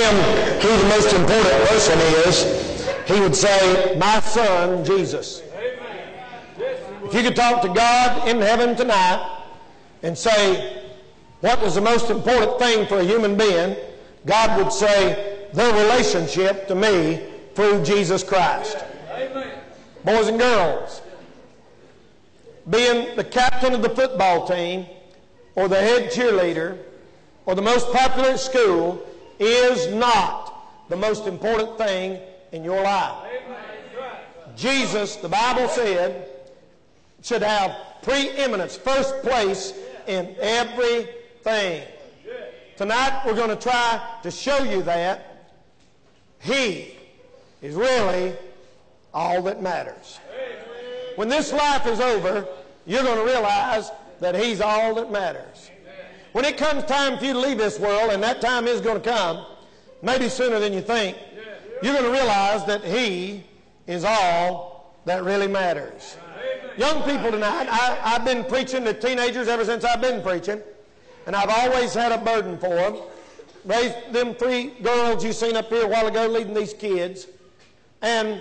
him who the most important person is, he would say, my son, Jesus. If you could talk to God in heaven tonight and say, what is the most important thing for a human being? God would say, their relationship to me through Jesus Christ. Boys and girls, being the captain of the football team or the head cheerleader or the most popular at school is not the most important thing in your life. Jesus, the Bible said, should have preeminence, first place in everything. Tonight we're going to try to show you that He is really all that matters. When this life is over, you're going to realize that He's all that matters. When it comes time for you to leave this world, and that time is going to come, maybe sooner than you think, you're going to realize that He is all that really matters. Young people tonight, I've been preaching to teenagers ever since I've been preaching, and I've always had a burden for them. Raised them 3 girls you seen up here a while ago leading these kids, and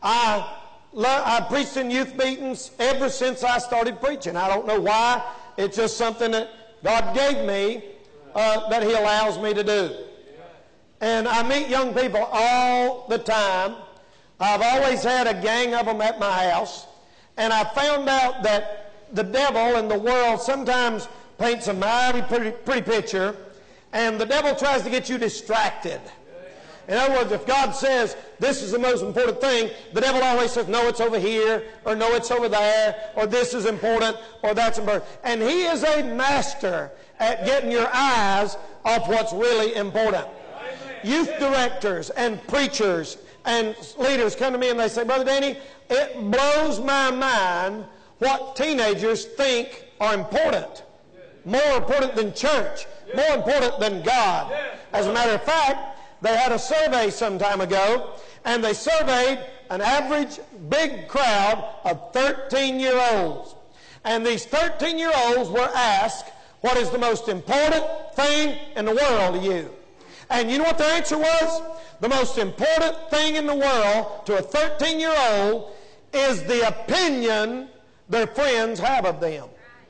I preached in youth meetings ever since I started preaching. I don't know why. It's just something that God gave me that He allows me to do. And I meet young people all the time. I've always had a gang of them at my house. And I found out that the devil and the world sometimes paints a mighty pretty picture. And the devil tries to get you distracted. In other words, if God says this is the most important thing, the devil always says, no, it's over here, or no, it's over there, or this is important, or that's important. And he is a master at getting your eyes off what's really important. Youth directors and preachers and leaders come to me and they say, Brother Danny, it blows my mind what teenagers think are important. More important than church. More important than God. As a matter of fact, they had a survey some time ago, and they surveyed an average big crowd of 13-year-olds. And these 13-year-olds were asked, what is the most important thing in the world to you? And you know what their answer was? The most important thing in the world to a 13-year-old is the opinion their friends have of them.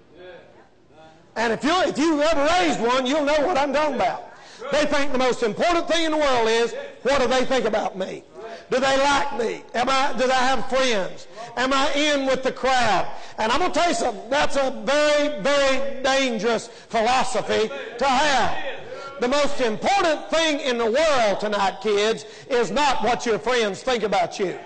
And if you ever raised one, you'll know what I'm talking about. They think the most important thing in the world is, what do they think about me? Do they like me? Do I have friends? Am I in with the crowd? And I'm going to tell you something. That's a very, very dangerous philosophy to have. The most important thing in the world tonight, kids, is not what your friends think about you.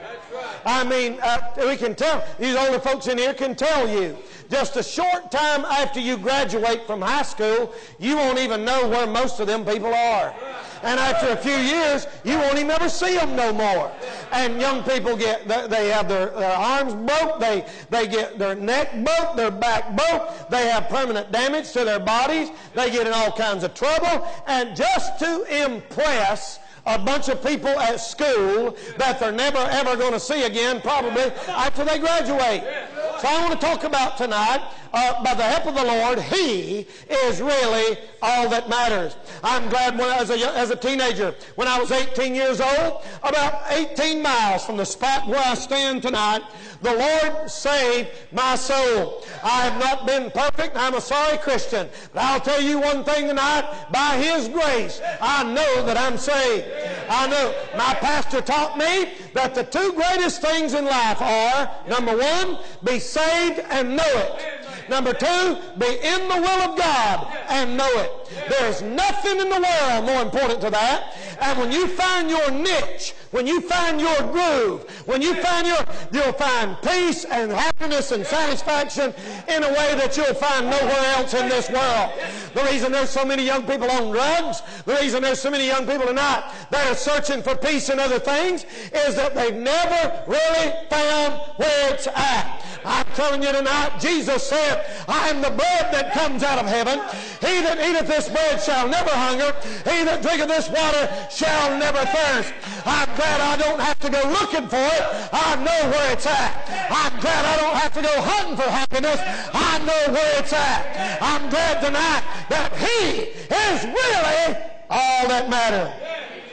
I mean, we can tell, these older folks in here can tell you, just a short time after you graduate from high school, you won't even know where most of them people are. And after a few years, you won't even ever see them no more. And young people they have their arms broke, they get their neck broke, their back broke, they have permanent damage to their bodies, they get in all kinds of trouble, and just to impress a bunch of people at school that they're never ever going to see again probably after they graduate. So I want to talk about tonight, by the help of the Lord, He is really all that matters. I'm glad when as a teenager, when I was 18 years old, about 18 miles from the spot where I stand tonight, the Lord saved my soul. I have not been perfect. I'm a sorry Christian. But I'll tell you one thing tonight, by His grace, I know that I'm saved. I know. My pastor taught me that the 2 greatest things in life are, number 1, be saved and know it. Number 2, be in the will of God and know it. There's nothing in the world more important to that. And when you find your niche, when you find your groove, when you find you'll find peace and happiness and satisfaction in a way that you'll find nowhere else in this world. The reason there's so many young people on drugs, the reason there's so many young people tonight that are searching for peace in other things is that they've never really found where it's at. I'm telling you tonight, Jesus said, I am the bread that comes out of heaven. He that eateth this bread shall never hunger. He that drinketh this water shall never thirst. I'm glad I don't have to go looking for it. I know where it's at. I'm glad I don't have to go hunting for happiness. I know where it's at. I'm glad tonight that He is really all that matters.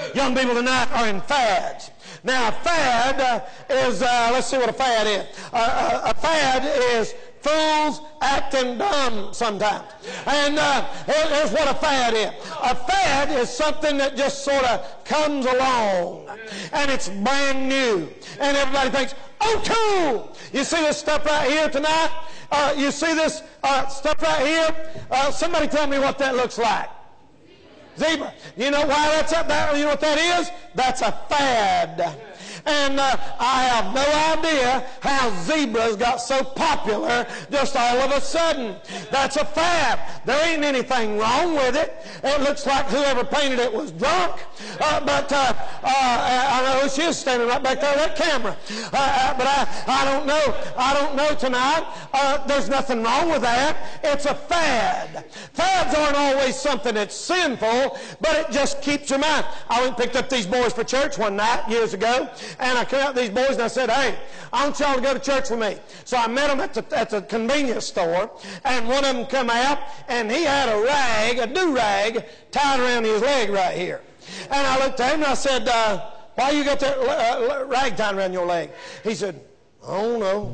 Young people tonight are in fads. Now, a fad is, let's see what a fad is. A fad is fools acting dumb sometimes. And here's what a fad is. A fad is something that just sort of comes along. And it's brand new. And everybody thinks, oh, cool. You see this stuff right here tonight? You see this stuff right here? Somebody tell me what that looks like. Zebra. You know why that's up there? You know what that is? That's a fad. And I have no idea how zebras got so popular just all of a sudden. That's a fad. There ain't anything wrong with it. It looks like whoever painted it was drunk. But I know she is standing right back there with that camera. But I don't know. I don't know tonight. There's nothing wrong with that. It's a fad. Fads aren't always something that's sinful, but it just keeps your mind. I went and picked up these boys for church one night years ago. And I came out to these boys and I said, hey, I want y'all to go to church with me. So I met them at the convenience store, and one of them come out, and he had a do-rag, tied around his leg right here. And I looked at him and I said, why you got that rag tied around your leg? He said, I don't know.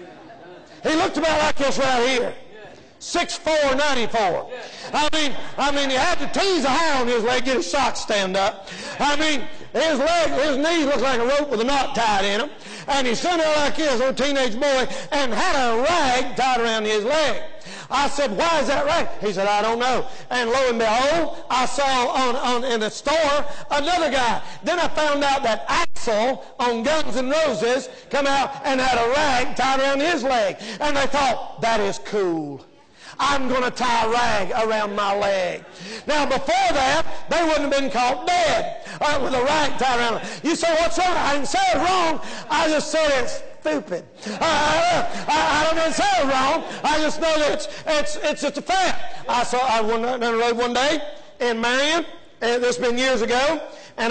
He looked about like this right here. 6'4", 94. I mean, he had to tease a hair on his leg, get his socks stand up. I mean, his knees looked like a rope with a knot tied in them. And he's sitting there like this, little teenage boy, and had a rag tied around his leg. I said, why is that rag? He said, I don't know. And lo and behold, I saw in the store another guy. Then I found out that Axl on Guns N' Roses come out and had a rag tied around his leg. And they thought, that is cool. I'm going to tie a rag around my leg. Now, before that, they wouldn't have been caught dead with a rag tied around them. You say, what's wrong? I didn't say it wrong. I just said it's stupid. I don't say it wrong. I just know that it's just a fact. I went down the road one day in Marion, and this has been years ago, and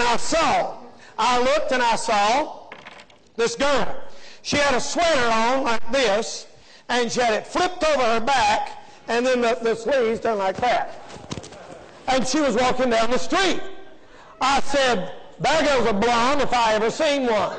I looked and I saw this girl. She had a sweater on like this, and she had it flipped over her back, and then the sleeves done like that. And she was walking down the street. I said, there goes a blonde if I ever seen one.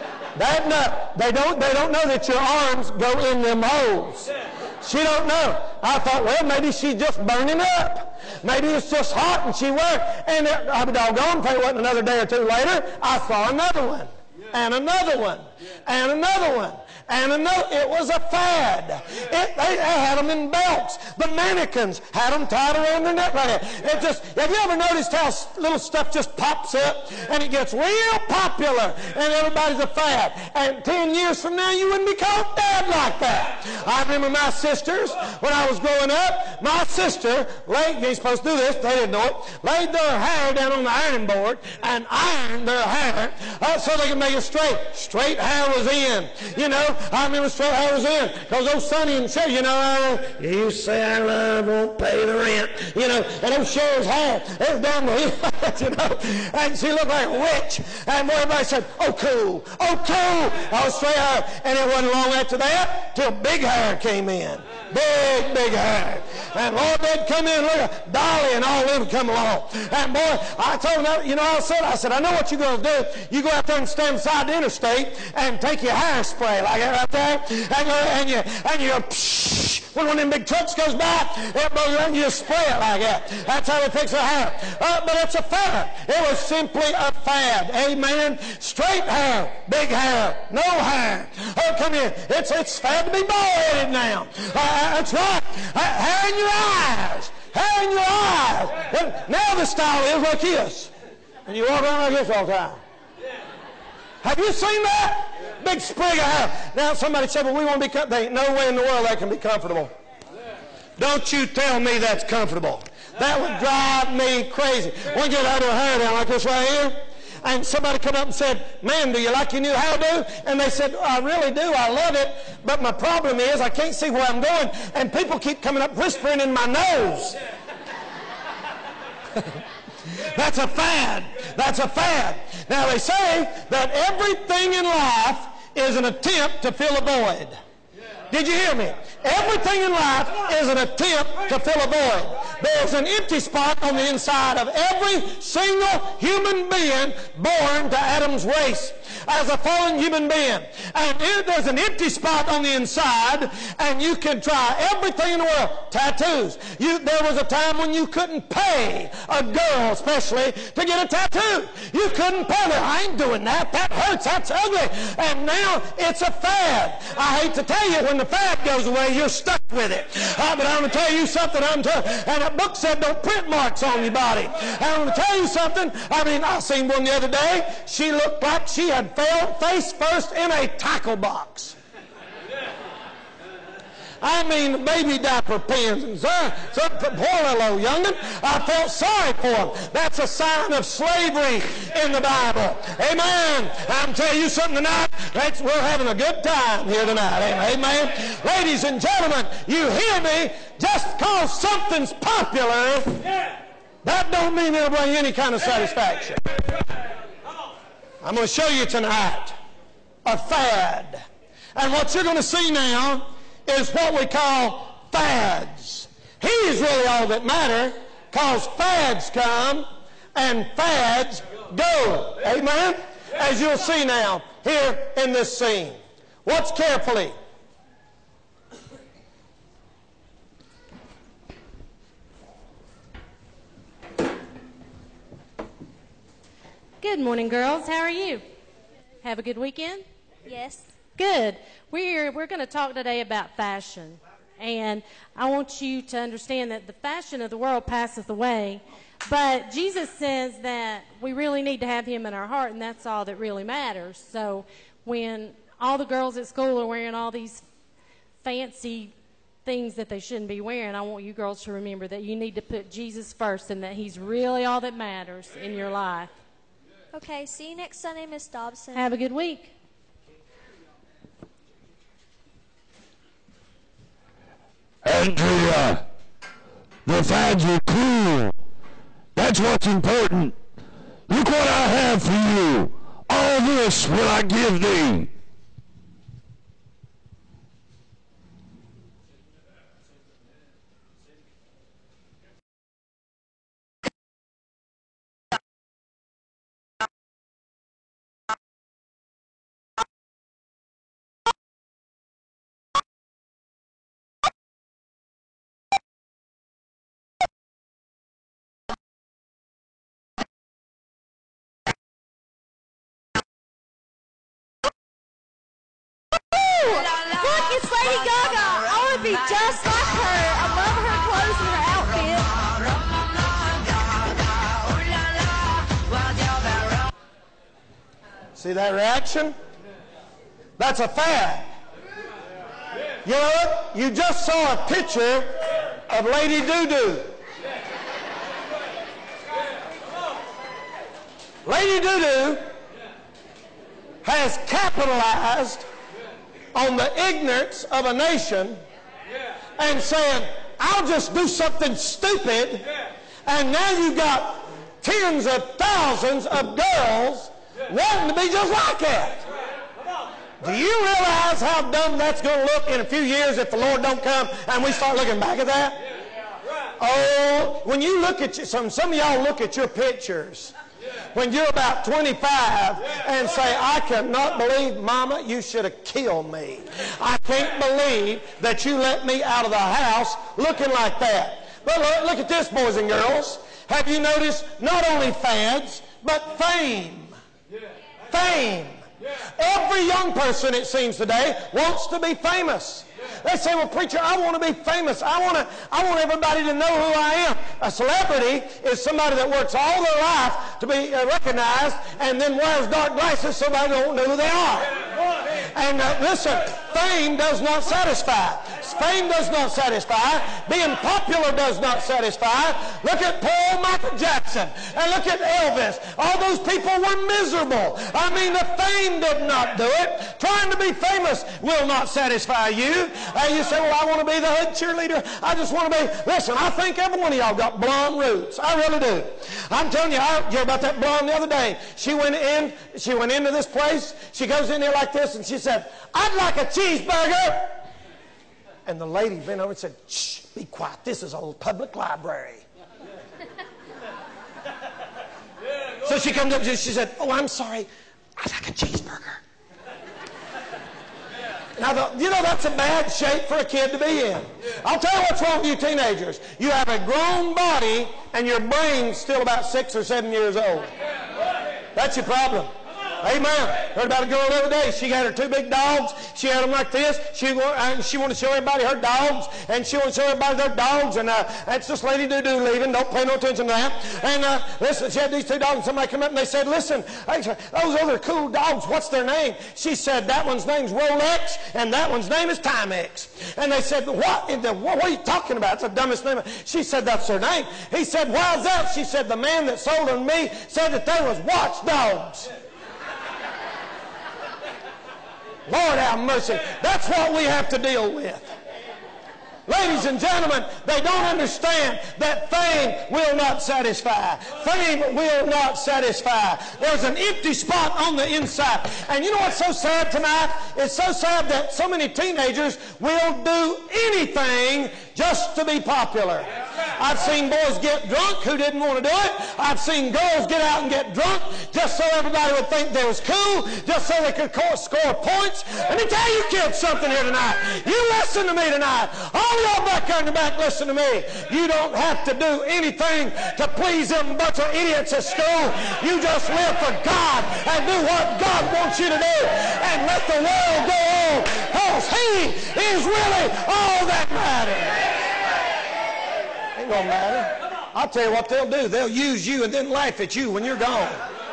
They don't know that your arms go in them holes. She don't know. I thought, well, maybe she's just burning up. Maybe it's just hot and she worked. And I'll be doggone if it wasn't another day or two later, I saw another one. And another one. And another one. And it was a fad. They had them in belts. The mannequins had them tied around their neck like that. Have you ever noticed how little stuff just pops up and it gets real popular and everybody's a fad? And 10 years from now, you wouldn't be caught dead like that. I remember my sisters, when I was growing up, my sister, you're supposed to do this, they didn't know it, laid their hair down on the ironing board and ironed their hair so they could make it straight. Straight hair was in, you know. I remember straight hair was in, because old Sonny and Sherry, you know, you say I love, won't pay the rent, you know, and old Sherry's hair, it was down the hill, you know, and she looked like a witch, and everybody said, oh, cool, I was straight hair, and it wasn't long after that till big hair came in. Big hair. And Lord, they'd come in, look at Dolly and all them come along. And boy, I told them, you know, I said, I know what you're going to do. You go out there and stand beside the interstate and take your hairspray like that right there. And you psh, when one of them big trucks goes by, it blows around, you just spray it like that. That's how they fix their hair. But it's a fad. It was simply a fad. Amen. Straight hair, big hair, no hair. Oh, come here. It's fad to be bald-headed now. That's right. Hair in your eyes. Hair in your eyes. Now the style is like this. And you walk around like this all the time. Have you seen that? Big sprig of hair. Now somebody said, well, we want to be comfortable. There ain't no way in the world that can be comfortable. Don't you tell me that's comfortable. That would drive me crazy. One get out of her hair down like this right here. And somebody come up and said, man, do you like your new hairdo? And they said, I really do. I love it. But my problem is I can't see where I'm going. And people keep coming up whispering in my nose. That's a fad. That's a fad. Now they say that everything in life is an attempt to fill a void. Did you hear me? Everything in life is an attempt to fill a void. There's an empty spot on the inside of every single human being born to Adam's race as a fallen human being. And there's an empty spot on the inside, and you can try everything in the world. Tattoos. There was a time when you couldn't pay a girl, especially, to get a tattoo. You couldn't pay her. I ain't doing that. That hurts. That's ugly. And now it's a fad. I hate to tell you, when the fad goes away, you're stuck with it. But I'm going to tell you something. And a book said don't print marks on your body. And I'm going to tell you something. I seen one the other day. She looked like she had fell face first in a tackle box. I mean, baby diaper pins and some poor little old young'un. I felt sorry for him. That's a sign of slavery in the Bible. Amen. I'm telling you something tonight. We're having a good time here tonight. Amen. Ladies and gentlemen, you hear me? Just because something's popular, that don't mean it'll bring any kind of satisfaction. I'm going to show you tonight a fad. And what you're going to see now is what we call fads. He's really all that matter, because fads come and fads go. Amen? As you'll see now here in this scene. Watch carefully. Good morning, girls. How are you? Have a good weekend? Yes. Good. We're going to talk today about fashion. And I want you to understand that the fashion of the world passeth away. But Jesus says that we really need to have him in our heart, and that's all that really matters. So when all the girls at school are wearing all these fancy things that they shouldn't be wearing, I want you girls to remember that you need to put Jesus first and that he's really all that matters in your life. Okay, see you next Sunday, Miss Dobson. Have a good week. Andrea, the fads are cool. That's what's important. Look what I have for you. All this will I give thee. Look, it's Lady Gaga. I want to be just like her. I love her clothes and her outfit. See that reaction? That's a fad. You know what? You just saw a picture of Lady Doo-Doo. Lady Doo-Doo has capitalized on the ignorance of a nation and saying, I'll just do something stupid, and now you got tens of thousands of girls wanting to be just like that. Do you realize how dumb that's going to look in a few years if the Lord don't come and we start looking back at that? Oh, when you look at some of y'all look at your pictures when you're about 25 and say, I cannot believe, Mama, you should have killed me. I can't believe that you let me out of the house looking like that. But look at this, boys and girls. Have you noticed not only fads, but fame? Fame. Every young person, it seems today, wants to be famous. They say, well, preacher, I want to be famous. I want everybody to know who I am. A celebrity is somebody that works all their life to be recognized and then wears dark glasses so they don't know who they are. And listen, fame does not satisfy. Fame does not satisfy. Being popular does not satisfy. Look at Paul Michael Jackson and look at Elvis. All those people were miserable. I mean, the fame did not do it. Trying to be famous will not satisfy you. You say, well, I want to be the hood cheerleader. I just want to be. Listen, I think every one of y'all got blonde roots. I really do. I'm telling you, I heard about that blonde the other day. She went into this place. She goes in there like this and she said, I'd like a cheeseburger. And the lady bent over and said, "Shh, be quiet. This is a public library." So she comes up and she said, "Oh, I'm sorry. I'd like a cheeseburger." Now, that's a bad shape for a kid to be in. I'll tell you what's wrong with you teenagers. You have a grown body and your brain's still about 6 or 7 years old. That's your problem. Amen. Heard about a girl the other day. She had her 2 big dogs. She had them like this. She wanted to show everybody her dogs, and she wanted to show everybody their dogs. And that's just Lady Doo-Doo leaving. Don't pay no attention to that. And listen, she had these 2 dogs, and somebody came up and they said, "Listen, those other cool dogs, what's their name?" She said, "That one's name's Rolex, and that one's name is Timex." And they said, what are you talking about? It's the dumbest name. She said, "That's their name." He said, "Why is that?" She said, "The man that sold them to me said that they was watchdogs." Lord have mercy. That's what we have to deal with. Ladies and gentlemen, they don't understand that fame will not satisfy. Fame will not satisfy. There's an empty spot on the inside. And you know what's so sad tonight? It's so sad that so many teenagers will do anything just to be popular. I've seen boys get drunk who didn't want to do it. I've seen girls get out and get drunk just so everybody would think they was cool, just so they could score points. Let me tell you kids something here tonight. You listen to me tonight. All y'all back there in the back, listen to me. You don't have to do anything to please them bunch of idiots at school. You just live for God and do what God wants you to do and let the world go on, because He is really all that matters. Ain't gonna matter. I'll tell you what they'll do. They'll use you and then laugh at you when you're gone.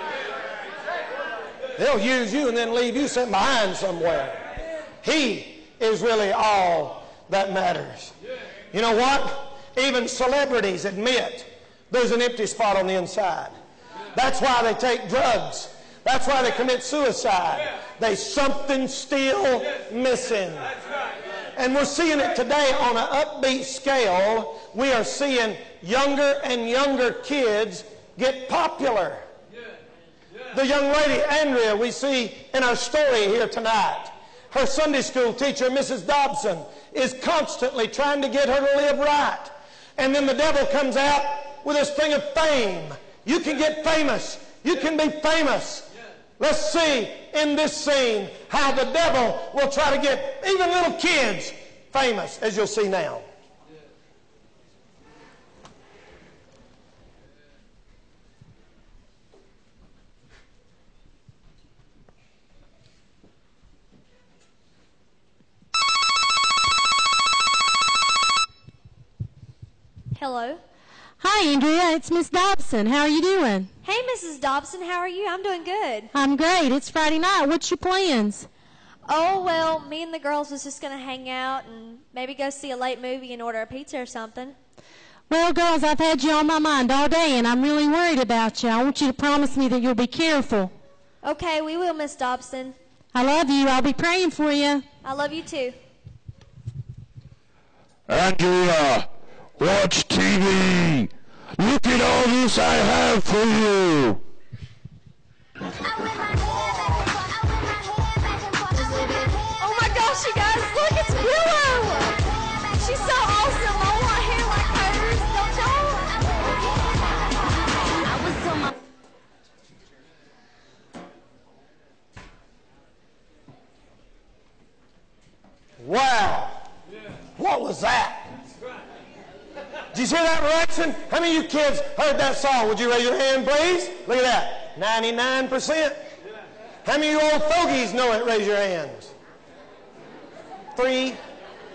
They'll use you and then leave you sitting behind somewhere. He is really all that matters. You know what? Even celebrities admit there's an empty spot on the inside. That's why they take drugs. That's why they commit suicide. There's something still missing. And we're seeing it today on an upbeat scale. We are seeing younger and younger kids get popular. The young lady, Andrea, we see in our story here tonight, her Sunday school teacher, Mrs. Dobson, is constantly trying to get her to live right. And then the devil comes out with this thing of fame. You can get famous. You can be famous. Let's see in this scene how the devil will try to get even little kids famous, as you'll see now. Hello. Hi, Andrea. It's Miss Dobson. How are you doing? Hey, Mrs. Dobson. How are you? I'm doing good. I'm great. It's Friday night. What's your plans? Oh, well, me and the girls was just going to hang out and maybe go see a late movie and order a pizza or something. Well, girls, I've had you on my mind all day, and I'm really worried about you. I want you to promise me that you'll be careful. Okay, we will, Miss Dobson. I love you. I'll be praying for you. I love you, too. Andrea, watch TV. Look at all this I have for you. Oh my gosh, you guys, look, it's Willow. She's so awesome. I want hair like hers, don't y'all? Wow. What was that? Did you hear that reaction? How many of you kids heard that song? Would you raise your hand, please? Look at that. 99%. How many of you old fogies know it? Raise your hands. 3.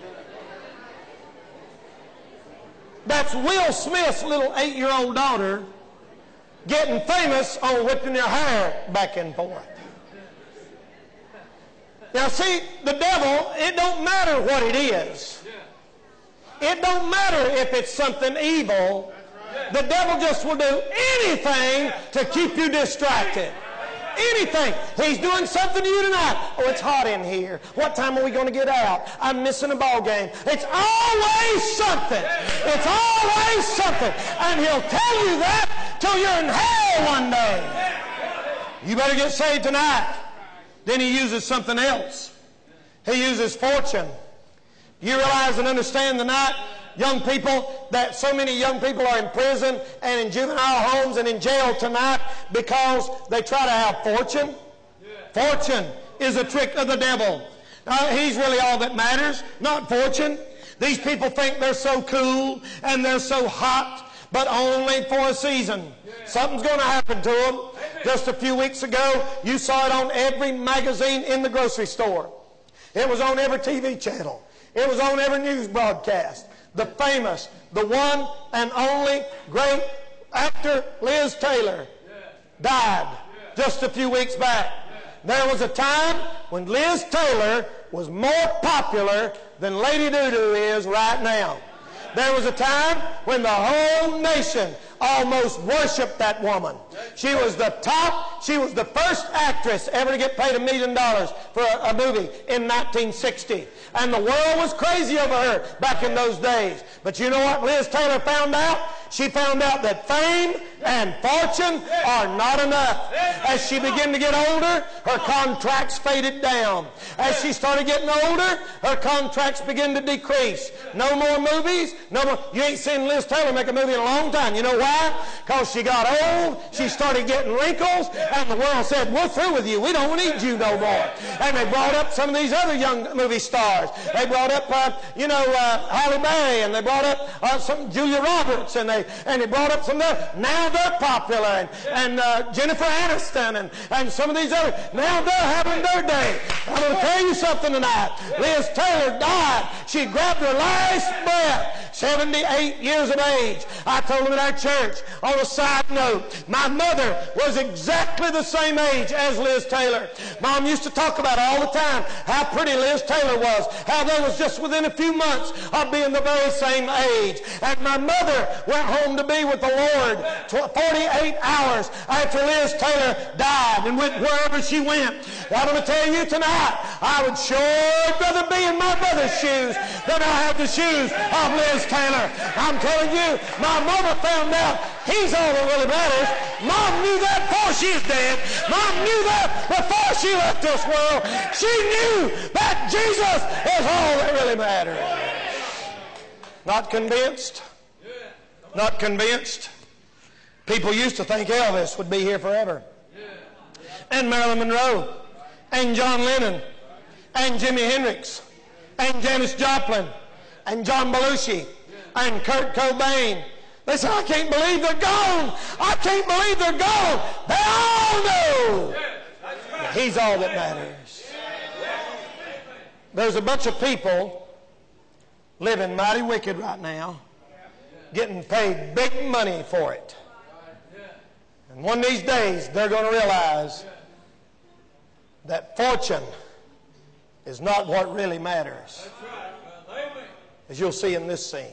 That's Will Smith's little 8-year-old daughter getting famous on whipping their hair back and forth. Now see, the devil, it don't matter what it is. It don't matter if it's something evil. The devil just will do anything to keep you distracted. Anything. He's doing something to you tonight. Oh, it's hot in here. What time are we going to get out? I'm missing a ball game. It's always something. It's always something. And he'll tell you that till you're in hell one day. You better get saved tonight. Then he uses something else. He uses fortune. You realize and understand tonight, young people, that so many young people are in prison and in juvenile homes and in jail tonight because they try to have fortune? Fortune is a trick of the devil. He's really all that matters, not fortune. These people think they're so cool and they're so hot, but only for a season. Something's going to happen to them. Just a few weeks ago, you saw it on every magazine in the grocery store. It was on every TV channel. It was on every news broadcast. The famous, the one and only great actor Liz Taylor died just a few weeks back. There was a time when Liz Taylor was more popular than Lady Doo-Doo is right now. There was a time when the whole nation almost worshipped that woman. She was the top, she was the first actress ever to get paid $1 million for a movie in 1960. And the world was crazy over her back in those days. But you know what Liz Taylor found out? She found out that fame and fortune are not enough. As she began to get older, her contracts faded down. As she started getting older, her contracts began to decrease. No more movies, no more. You ain't seen Liz Taylor make a movie in a long time. You know why? Because she got old, she started getting wrinkles, and the world said, we're through with you. We don't need you no more. And they brought up some of these other young movie stars. They brought up, Halle Berry, and they brought up some Julia Roberts, and they brought up some of them. Now they're popular, and Jennifer Aniston, and some of these others. Now they're having their day. I'm going to tell you something tonight. Liz Taylor died. She grabbed her last breath, 78 years of age. I told them at our church, on a side note, my mother was exactly the same age as Liz Taylor. Mom used to talk about all the time how pretty Liz Taylor was, how they was just within a few months of being the very same age. And my mother went home to be with the Lord 48 hours after Liz Taylor died and went wherever she went. I'm going to tell you tonight, I would sure rather be in my mother's shoes than I have the shoes of Liz Taylor. I'm telling you, my mother found out he's all that really matters. Mom knew that before she was dead. Mom knew that before she left this world. She knew that Jesus is all that really matters. Not convinced? Not convinced? People used to think Elvis would be here forever. And Marilyn Monroe. And John Lennon. And Jimi Hendrix. And Janis Joplin. And John Belushi. And Kurt Cobain. They say, I can't believe they're gone. I can't believe they're gone. They all know that he's all that matters. There's a bunch of people living mighty wicked right now, getting paid big money for it. And one of these days, they're going to realize that fortune is not what really matters, as you'll see in this scene.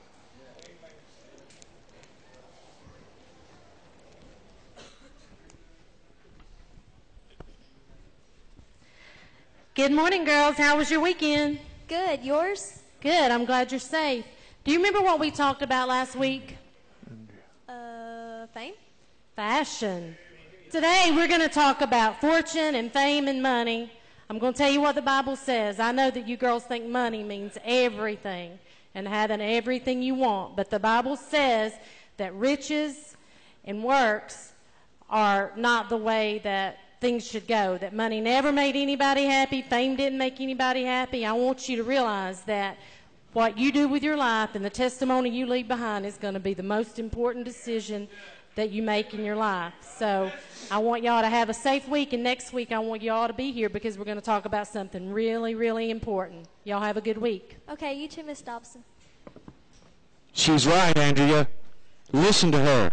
Good morning, girls. How was your weekend? Good. Yours? Good. I'm glad you're safe. Do you remember what we talked about last week? Fame? Fashion. Today we're going to talk about fortune and fame and money. I'm going to tell you what the Bible says. I know that you girls think money means everything and having everything you want, but the Bible says that riches and works are not the way that things should go, that money never made anybody happy, fame didn't make anybody happy. I want you to realize that what you do with your life and the testimony you leave behind is going to be the most important decision that you make in your life. So I want y'all to have a safe week, and next week I want y'all to be here because we're going to talk about something really, really important. Y'all have a good week. Okay, you too, Miss Dobson. She's right, Andrea. Listen to her.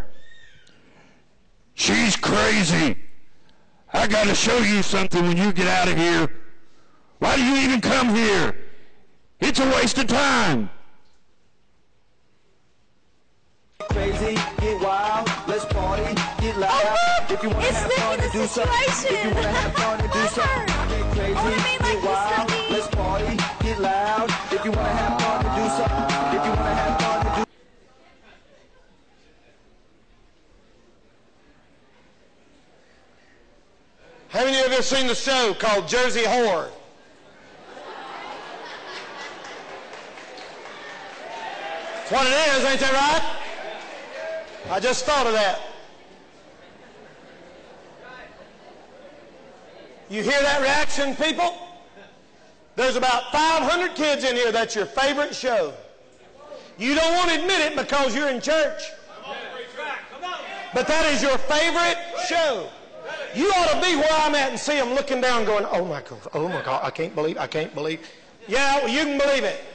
She's crazy. I got to show you something when you get out of here. Why do you even come here? It's a waste of time. Crazy, get wild, let's party, get loud. If you want to have fun and do something, if you want to have fun and do something, get crazy, get wild, let's party, get loud. If you want to have fun and do something, if you want to have fun and do. How many of you have seen the show called Jersey Whore? That's what it is, ain't that right? I just thought of that. You hear that reaction, people? There's about 500 kids in here that's your favorite show. You don't want to admit it because you're in church. But that is your favorite show. You ought to be where I'm at and see them looking down going, oh my God, I can't believe. Yeah, well, you can believe it.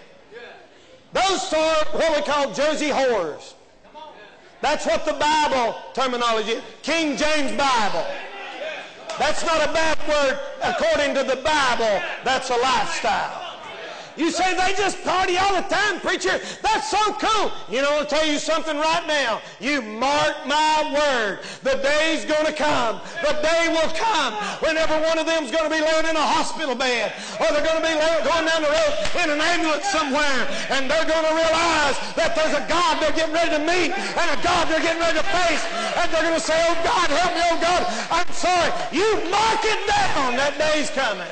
Those are what we call Jersey whores. That's what the Bible terminology is. King James Bible. That's not a bad word according to the Bible. That's a lifestyle. You say they just party all the time, preacher. That's so cool. You know, I'll tell you something right now. You mark my word. The day's going to come. The day will come whenever one of them's going to be laying in a hospital bed, or they're going to be going down the road in an ambulance somewhere, and they're going to realize that there's a God they're getting ready to meet and a God they're getting ready to face, and they're going to say, oh God, help me, oh God, I'm sorry. You mark it down. That day's coming.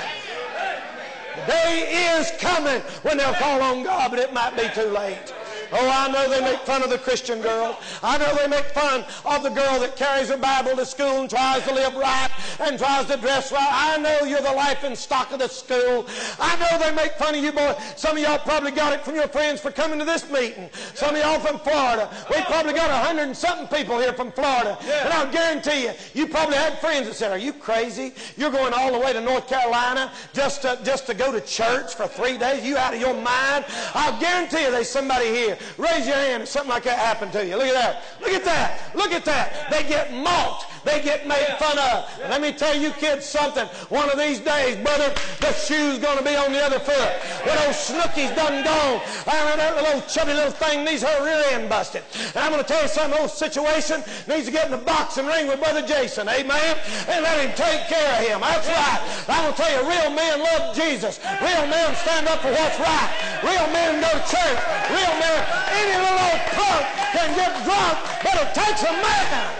The day is coming when they'll call on God, but it might be too late. Oh, I know they make fun of the Christian girl. I know they make fun of the girl that carries her Bible to school and tries to live right and tries to dress right. I know you're the life and stock of the school. I know they make fun of you, boy. Some of y'all probably got it from your friends for coming to this meeting. Some of y'all from Florida. We probably got 100 and something people here from Florida. And I'll guarantee you, you probably had friends that said, are you crazy? You're going all the way to North Carolina just to go to church for 3 days? You out of your mind? I'll guarantee you there's somebody here. Raise your hand if something like that happened to you. Look at that. Look at that. Look at that. They get mocked. They get made fun of. And let me tell you kids something. One of these days, brother, the shoe's going to be on the other foot. When old Snooky's done gone, that little chubby little thing needs her rear end busted. And I'm going to tell you something, old situation needs to get in the boxing ring with Brother Jason. Amen? And let him take care of him. That's right. I'm going to tell you, real men love Jesus. Real men stand up for what's right. Real men go to church. Real men, any little old punk can get drunk, but it takes a man.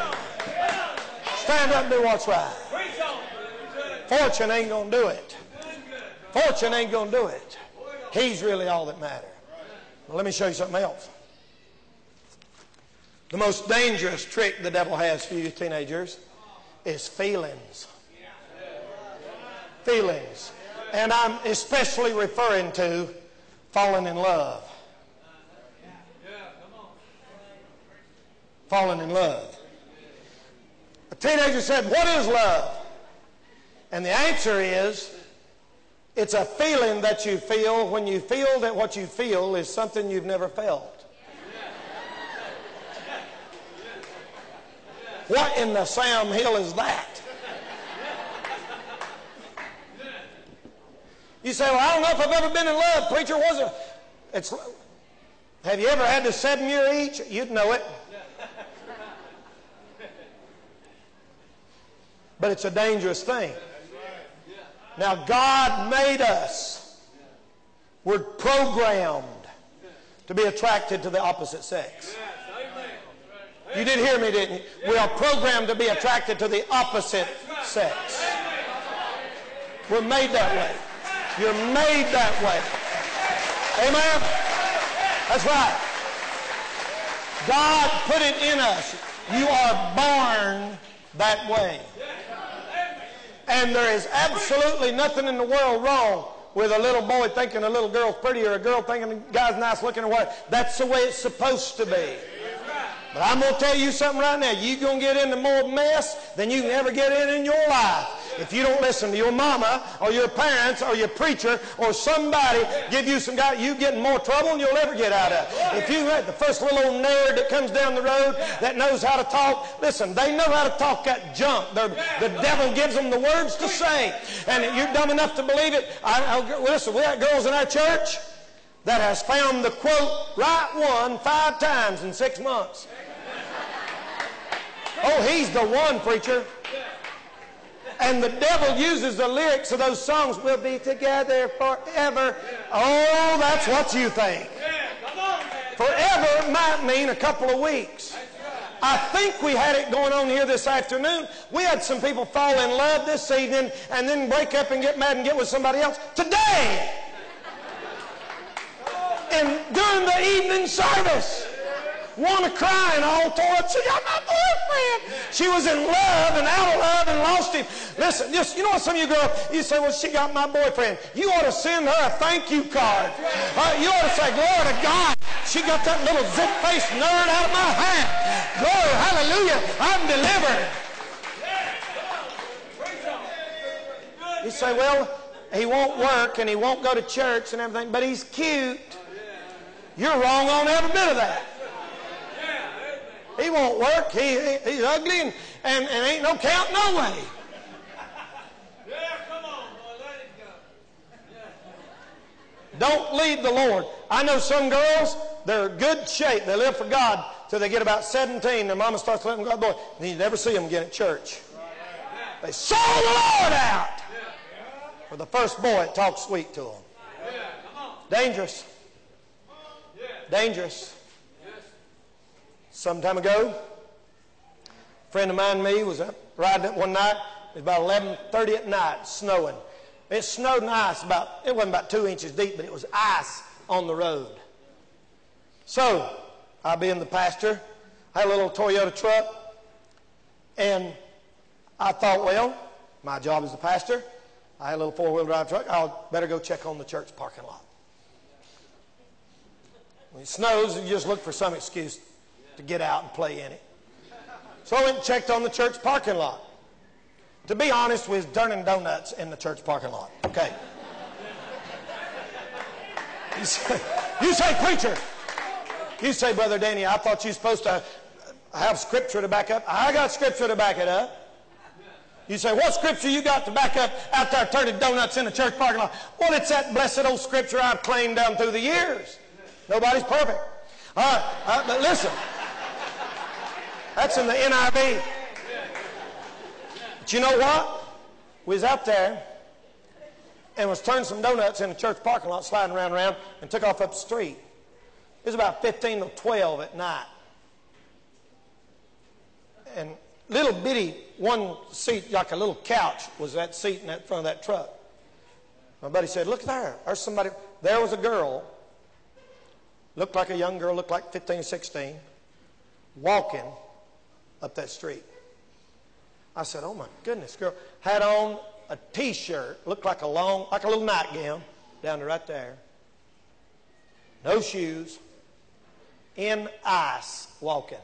Stand up and do what's right. Fortune ain't going to do it. Fortune ain't going to do it. He's really all that matters. Well, let me show you something else. The most dangerous trick the devil has for you teenagers is feelings. Feelings. And I'm especially referring to falling in love. Falling in love. A teenager said, what is love? And the answer is, it's a feeling that you feel when you feel that what you feel is something you've never felt. What in the Sam Hill is that? You say, well, I don't know if I've ever been in love, preacher. Have you ever had the 7-year each? You'd know it. But it's a dangerous thing. Now, God made us. We're programmed to be attracted to the opposite sex. You did hear me, didn't you? We are programmed to be attracted to the opposite sex. We're made that way. You're made that way. Amen? That's right. God put it in us. You are born that way. And there is absolutely nothing in the world wrong with a little boy thinking a little girl's pretty or a girl thinking a guy's nice looking or whatever. That's the way it's supposed to be. But I'm going to tell you something right now. You're going to get into more mess than you can ever get in your life. If you don't listen to your mama or your parents or your preacher or somebody give you some guy, you get in more trouble than you'll ever get out of. If you let the first little old nerd that comes down the road that knows how to talk, listen, they know how to talk that junk. The devil gives them the words to say. And if you're dumb enough to believe it, listen, we got girls in our church that has found the quote, right one 5 times in 6 months. Oh, he's the one, preacher. And the devil uses the lyrics of those songs, we'll be together forever. Oh, that's what you think. Forever might mean a couple of weeks. I think we had it going on here this afternoon. We had some people fall in love this evening and then break up and get mad and get with somebody else today. And during the evening service, one crying all tore up. She got my boyfriend. She was in love and out of love and lost him. Listen, you know what some of you girls, you say, well, she got my boyfriend. You ought to send her a thank you card. You ought to say, glory to God. She got that little zit-faced nerd out of my hand. Glory, hallelujah, I'm delivered. You say, well, he won't work and he won't go to church and everything, but he's cute. You're wrong on every bit of that. He won't work. He's ugly and ain't no count no way. Come on, boy, let it go. Don't leave the Lord. I know some girls, they're in good shape. They live for God till they get about 17. Their mama starts letting them go. Boy, and you never see them again at church. They sold the Lord out. For the first boy, it talks sweet to them. Dangerous. Dangerous. Some time ago, a friend of mine and me was riding it one night. It was about 11:30 at night, snowing. It snowed and ice it wasn't about 2 inches deep, but it was ice on the road. So, I being the pastor, I had a little Toyota truck, and I thought, well, my job as the pastor, I had a little four-wheel drive truck, I'll better go check on the church parking lot. When it snows, you just look for some excuse to get out and play in it. So I went and checked on the church parking lot. To be honest, we was turning donuts in the church parking lot. Okay. You say, preacher. You say, Brother Danny, I thought you were supposed to have scripture to back up. I got scripture to back it up. You say, what scripture you got to back up out there turning donuts in the church parking lot? Well, it's that blessed old scripture I've claimed down through the years. Nobody's perfect. All right, but listen. That's in the NIV. But you know what? We was out there and was turning some donuts in the church parking lot, sliding around, and took off up the street. It was about 15 to 12 at night. And little bitty one seat, like a little couch, was that seat in that front of that truck. My buddy said, look there. There's somebody. There was a girl, looked like a young girl, looked like 15 or 16, walking up that street. I said, oh my goodness, girl. Had on a t-shirt, looked like a little nightgown, down to right there. No shoes, in ice, walking.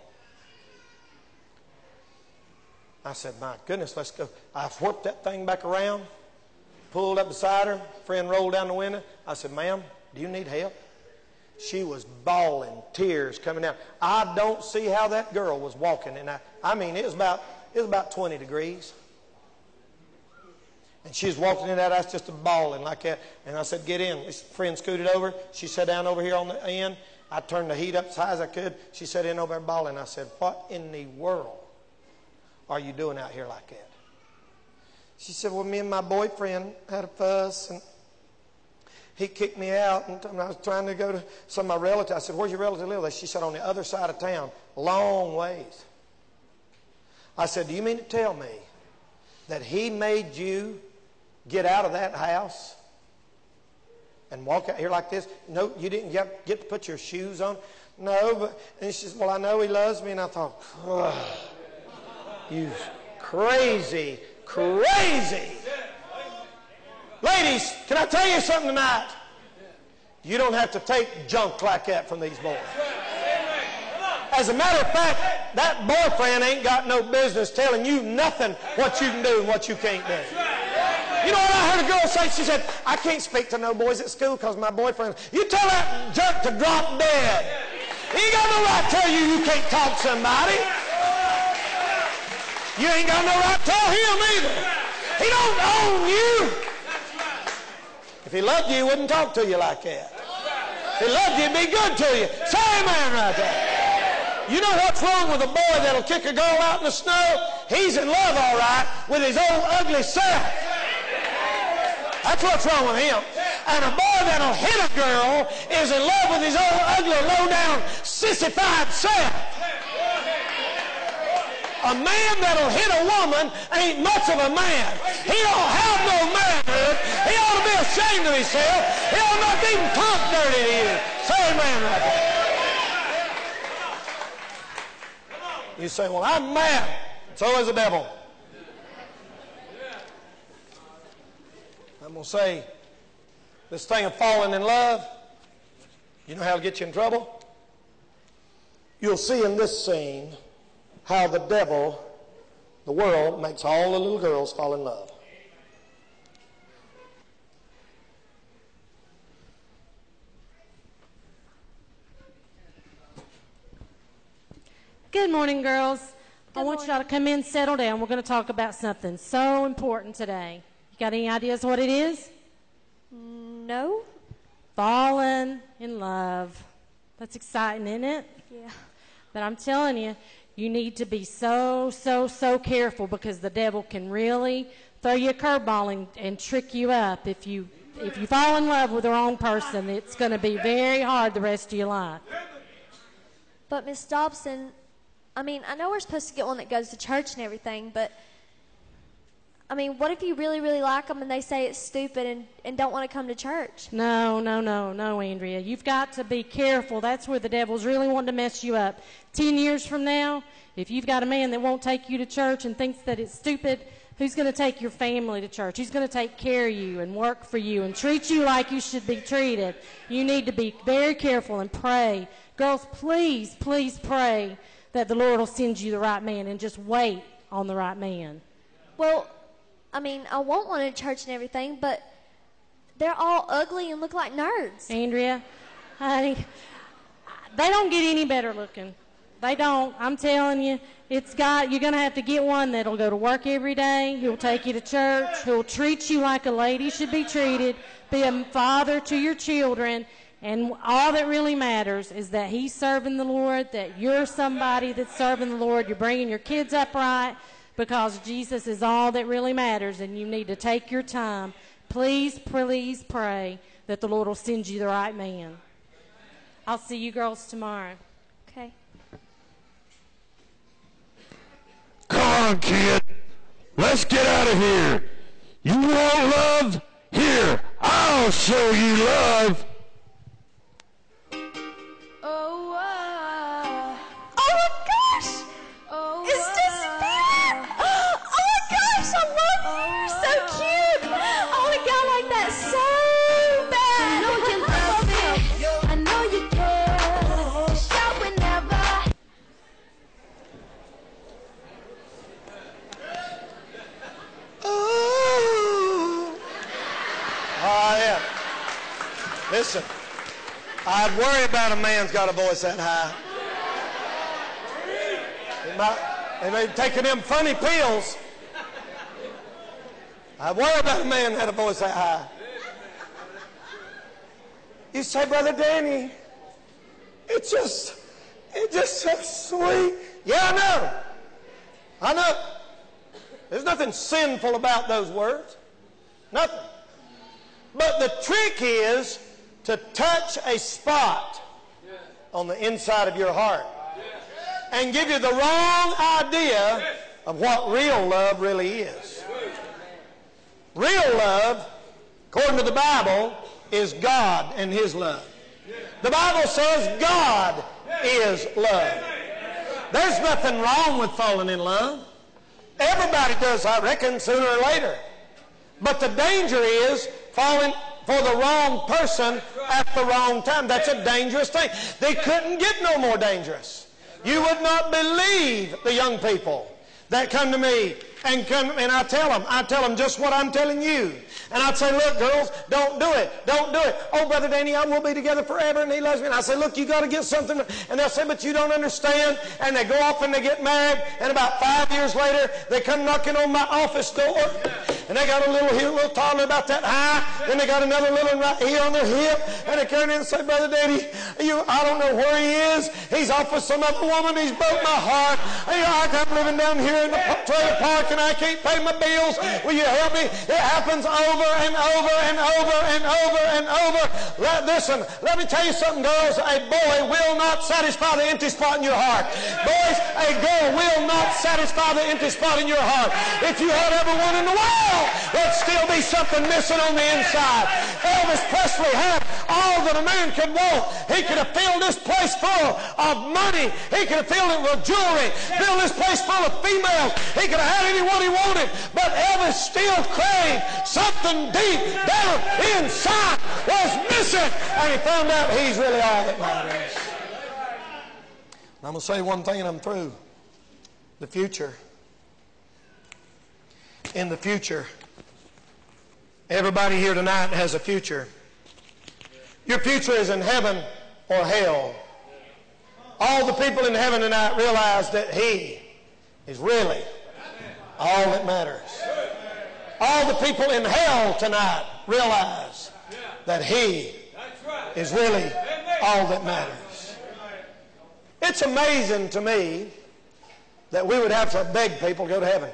I said, my goodness, let's go. I whipped that thing back around, pulled up beside her. Friend rolled down the window. I said, ma'am, do you need help? She was bawling, tears coming down. I don't see how that girl was walking. And I mean, it was about 20 degrees. And she was walking in that ice just bawling like that. And I said, get in. This friend scooted over. She sat down over here on the end. I turned the heat up as high as I could. She sat in over there bawling. I said, what in the world are you doing out here like that? She said, well, me and my boyfriend had a fuss, and he kicked me out, and I was trying to go to some of my relatives. I said, where's your relative live? She said, on the other side of town, long ways. I said, do you mean to tell me that he made you get out of that house and walk out here like this? No, you didn't get to put your shoes on? No, but, and she says, well, I know he loves me. And I thought, oh, you crazy, crazy. Ladies, can I tell you something tonight? You don't have to take junk like that from these boys. As a matter of fact, that boyfriend ain't got no business telling you nothing what you can do and what you can't do. You know what I heard a girl say? She said, I can't speak to no boys at school because my boyfriend. You tell that jerk to drop dead. He ain't got no right to tell you can't talk to somebody. You ain't got no right to tell him either. He don't own you. If he loved you, he wouldn't talk to you like that. If he loved you, he'd be good to you. Say amen right there. You know what's wrong with a boy that'll kick a girl out in the snow? He's in love, all right, with his old ugly self. That's what's wrong with him. And a boy that'll hit a girl is in love with his old ugly, low-down, sissified self. A man that'll hit a woman ain't much of a man. He don't have no manhood. He ought to be ashamed of himself. He ought not even talk dirty to you. Say amen right there. You say, well, I'm mad. So is the devil. I'm going to say, this thing of falling in love, you know how to get you in trouble? You'll see in this scene how the devil, the world, makes all the little girls fall in love. Good morning, girls. I want y'all to come in, settle down. We're going to talk about something so important today. You got any ideas what it is? No. Falling in love. That's exciting, isn't it? Yeah. But I'm telling you, you need to be so careful because the devil can really throw you a curveball and trick you up. If you fall in love with the wrong person, it's going to be very hard the rest of your life. But Miss Dobson, I mean, I know we're supposed to get one that goes to church and everything, but I mean, what if you really, really like them and they say it's stupid and don't want to come to church? No, Andrea. You've got to be careful. That's where the devil's really wanting to mess you up. 10 years from now, if you've got a man that won't take you to church and thinks that it's stupid, who's going to take your family to church? Who's going to take care of you and work for you and treat you like you should be treated? You need to be very careful and pray. Girls, please pray that the Lord will send you the right man and just wait on the right man. Well, I mean, I want one in church and everything, but they're all ugly and look like nerds. Andrea, honey, they don't get any better looking. They don't. I'm telling you, you're going to have to get one that'll go to work every day. He'll take you to church. He'll treat you like a lady should be treated, be a father to your children. And all that really matters is that he's serving the Lord, that you're somebody that's serving the Lord. You're bringing your kids up right because Jesus is all that really matters, and you need to take your time. Please pray that the Lord will send you the right man. I'll see you girls tomorrow. Okay. Come on, kid. Let's get out of here. You want love? Here, I'll show you love. Listen, I'd worry about a man's got a voice that high. They may be taking them funny pills. I'd worry about a man that had a voice that high. You say, Brother Danny, it's just so sweet. Yeah, I know. There's nothing sinful about those words. Nothing. But the trick is to touch a spot on the inside of your heart and give you the wrong idea of what real love really is. Real love, according to the Bible, is God and His love. The Bible says God is love. There's nothing wrong with falling in love. Everybody does, I reckon, sooner or later. But the danger is falling for the wrong person at the wrong time. That's a dangerous thing. They couldn't get no more dangerous. You would not believe the young people that come to me and I tell them just what I'm telling you. And I'd say, look, girls, don't do it. Oh, Brother Danny, I will be together forever, and he loves me. And I say, look, you got to get something. And they'll say, but you don't understand. And they go off and they get married, and about 5 years later, they come knocking on my office door, and they got a little toddler about that high, and they got another little one right here on their hip, and they come in and say, Brother Danny, I don't know where he is. He's off with some other woman. He's broke my heart. I'm living down here in the trailer park, and I can't pay my bills. Will you help me? It happens over and over and over and over and over. Listen, let me tell you something, girls. A boy will not satisfy the empty spot in your heart. Boys, a girl will not satisfy the empty spot in your heart. If you had everyone in the world, belt, there'd still be something missing on the inside. Elvis Presley had all that a man could want. He could have filled this place full of money. He could have filled it with jewelry, filled this place full of females. He could have had anyone he wanted. But Elvis still craved something deep down inside was missing. And he found out he's really all that matters. And I'm going to say one thing and I'm through. The future. In the future. Everybody here tonight has a future. Your future is in heaven or hell. All the people in heaven tonight realize that He is really all that matters. All the people in hell tonight realize that He is really all that matters. It's amazing to me that we would have to beg people to go to heaven.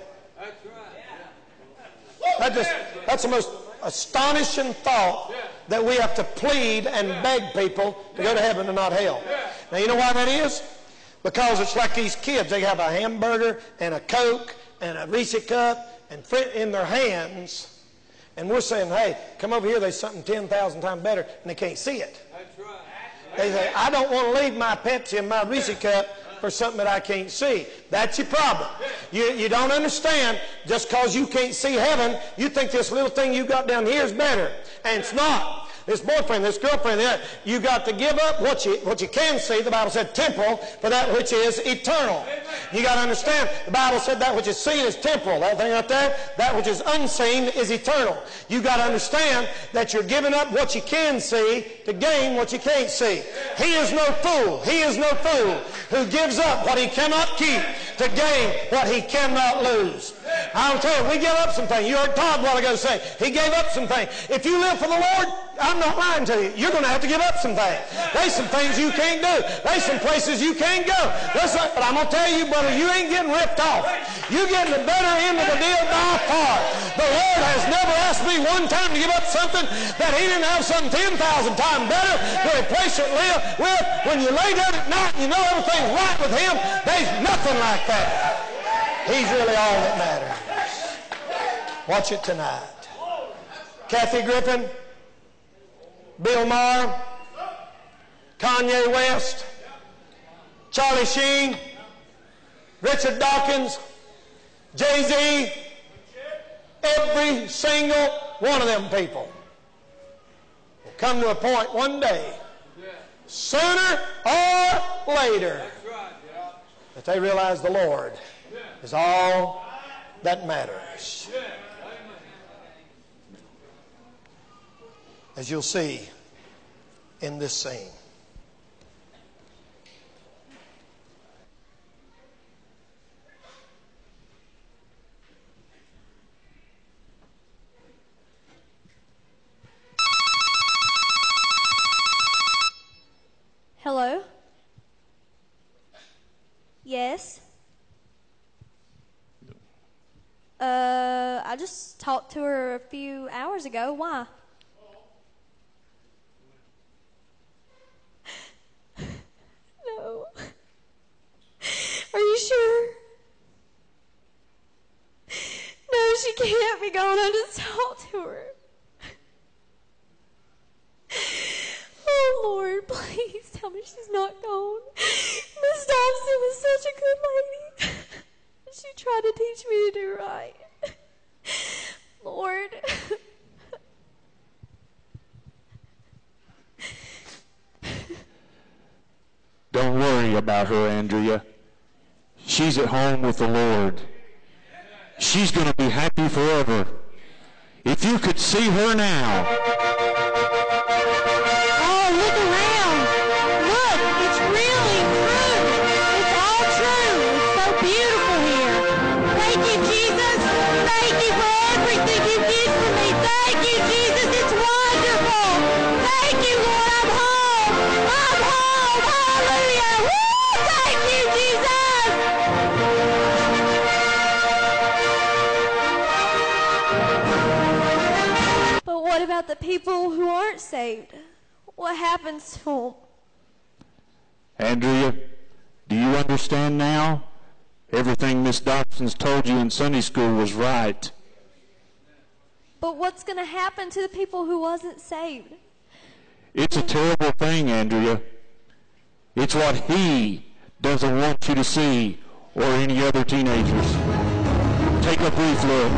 That's the most astonishing thought, that we have to plead and beg people to go to heaven and not hell. Now, you know why that is? Because it's like these kids. They have a hamburger and a Coke and a Reese cup and in their hands, and we're saying, hey, come over here, there's something 10,000 times better, and they can't see it. They say, I don't want to leave my Pepsi and my Reese cup for something that I can't see. That's your problem. You don't understand. Just because you can't see heaven, you think this little thing you got down here is better. And it's not. This boyfriend, this girlfriend, you got to give up what you can see. The Bible said temporal for that which is eternal. You got to understand, the Bible said that which is seen is temporal. That thing right there, that which is unseen is eternal. You got to understand that you're giving up what you can see to gain what you can't see. He is no fool. He is no fool who gives up what he cannot keep to gain what he cannot lose. I'll tell you, we give up some things. You heard Todd a while ago say, he gave up some things. If you live for the Lord, I'm not lying to you. You're going to have to give up some things. There's some things you can't do. There's some places you can't go. But I'm going to tell you, brother, you ain't getting ripped off. You're getting the better end of the deal by far. The Lord has never asked me one time to give up something that He didn't have something 10,000 times better to replace it with. When you lay down at night and you know everything's right with Him, there's nothing like that. He's really all that matters. Watch it tonight. Kathy Griffin, Bill Maher, Kanye West, Charlie Sheen, Richard Dawkins, Jay-Z, every single one of them people will come to a point one day, sooner or later, that they realize the Lord is all that matters. As you'll see in this scene. Hello? Yes? I just talked to her a few hours ago. Why? No. Are you sure? No, she can't be gone. I just talked to her. Oh, Lord, please tell me she's not gone. Miss Dobson was such a good lady. She tried to teach me to do right. Lord. Don't worry about her, Andrea. She's at home with the Lord. She's going to be happy forever. If you could see her now. Oh, look around. Look, it's really true. It's all true. It's so beautiful here. Thank you, Jesus. Thank you for everything you did for me. Thank you, Jesus. It's wonderful. Thank you, Lord. I'm home. I'm home. Hallelujah. Woo! Thank you, Jesus. But what about the people who aren't saved? What happens to them? Andrea, do you understand now? Everything Miss Dobson's told you in Sunday school was right. But what's going to happen to the people who wasn't saved? It's a terrible thing, Andrea. It's what he doesn't want you to see, or any other teenagers. Take a brief look.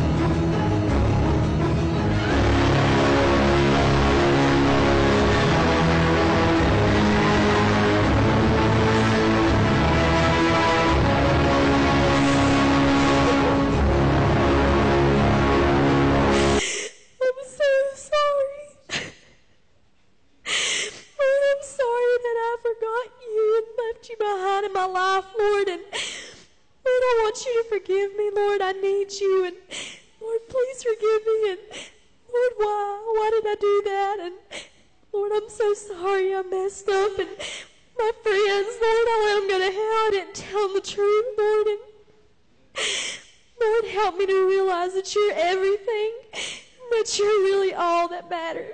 Lord, I need you, and Lord, please forgive me, and Lord, why did I do that, and Lord, I'm so sorry I messed up, and my friends, Lord, I let them go to hell, I didn't tell them the truth, Lord, and Lord, help me to realize that you're everything, that you're really all that matters.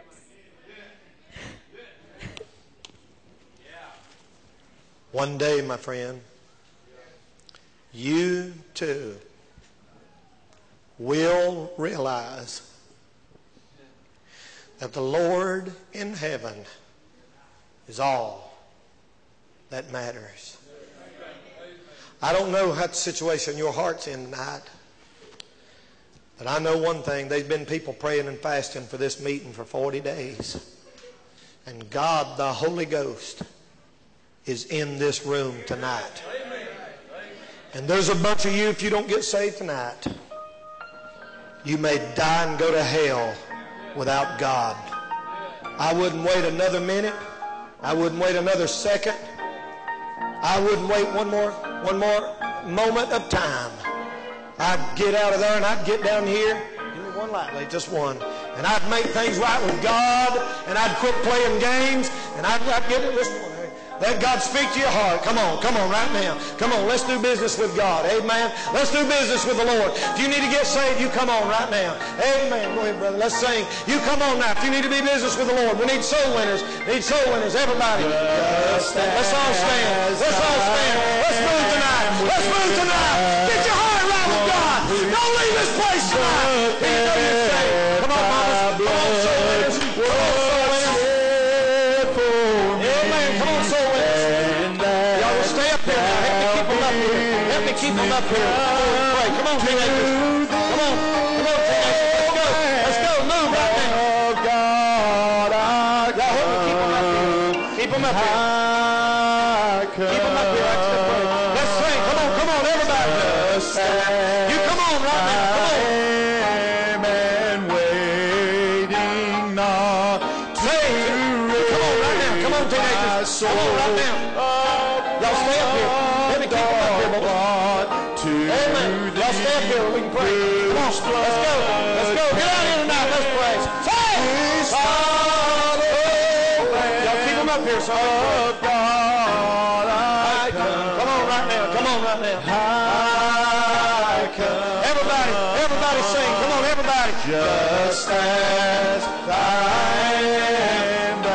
One day, my friend, you too will realize that the Lord in heaven is all that matters. I don't know what situation your heart's in tonight, but I know one thing. There's been people praying and fasting for this meeting for 40 days. And God, the Holy Ghost, is in this room tonight. And there's a bunch of you, if you don't get saved tonight, you may die and go to hell without God. I wouldn't wait another minute. I wouldn't wait another second. I wouldn't wait one more moment of time. I'd get out of there and I'd get down here. Give me one light, lady, just one. And I'd make things right with God, and I'd quit playing games, and I'd get it. Listen, let God speak to your heart. Come on right now. Come on, let's do business with God. Amen. Let's do business with the Lord. If you need to get saved, you come on right now. Amen. Go ahead, brother. Let's sing. You come on now. If you need to be business with the Lord, we need soul winners. Need soul winners. Everybody. Let's all stand. Let's all stand. Let's move tonight. Let's move tonight. Get your heart right with God. Don't leave this place tonight. You know you're saved. Come on, mamas. Come on, soul winners. Come on, soul winners. Amen. Come on, soul winners. Y'all will stay up here now. Help me keep them up here. Pray. Come on, teenagers. Come on, teenagers. Let's go. Move right now. Y'all help me keep them up here. Keep them up here. Keep them up here. Let's sing. Come on, everybody. You come on right now. Come on. Teenagers. Come on right now. Y'all stay up here. Let me keep them up here, boy. Amen. Y'all stay up here. We can pray. Come on. Let's go. Let's go. Get out here tonight. Let's pray. Y'all keep them up here, son. Come on right now. Come on right now. Everybody sing. Come on, everybody. Just as I am.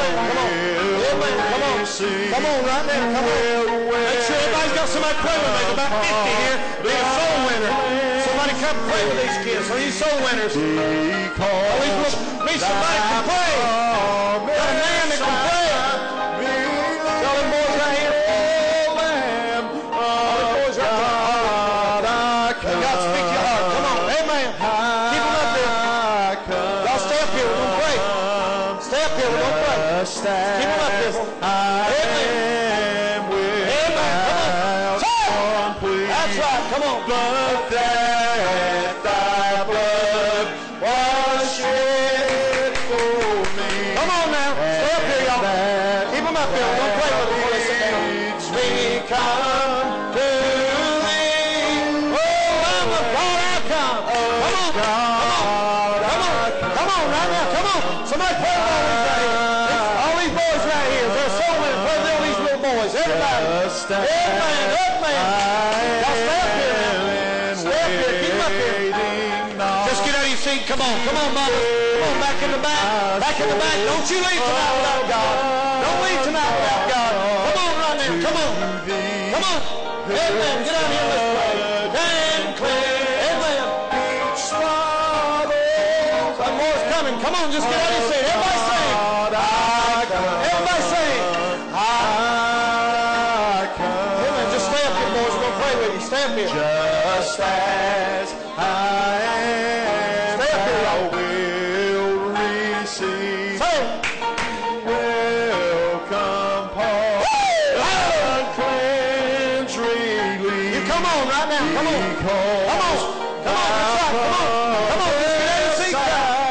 Come on right now, come on. Make sure everybody's got somebody to pray with. There's about 50 here. Be a soul winner. Somebody come pray with these kids. Are you soul winners? Need somebody to pray. Got a man that can pray. Y'all them boys right here. All them boys right here. God speak to your heart. Come on. Amen. Keep them up there. Y'all stay up here. We're going to pray. Stay up here. We're going to pray. Keep them up there. Come on. But that thy blood was shed for me. Come on now. Stay up here, y'all. Keep them up here. Don't play with them before they sit down. We come to thee. Oh, Lamb of God, I come. Come on. Come on right now. Come on. Somebody pray with all these boys right here. There's so many. Pray with all these little boys. Everybody. Amen. Come on, mama. Come on, back in the back. Back in the back. Don't you leave tonight without God. Don't leave tonight without God. Come on right now. Come on. Come on. Amen. Get out here. Let's pray. And clear. Amen. Each spot Come on, just get out of your seat. Everybody sing. Everybody sing. Amen. Just stay up here, boys. We're going to pray with you. Stay up here. Just as I am, Stay up here, y'all. will receive. Sing. Welcome, Paul. Uncleansed relief. You come on right now. Come on. Come on. Come on. That's right. Come on. Come on. Just get out of your seat.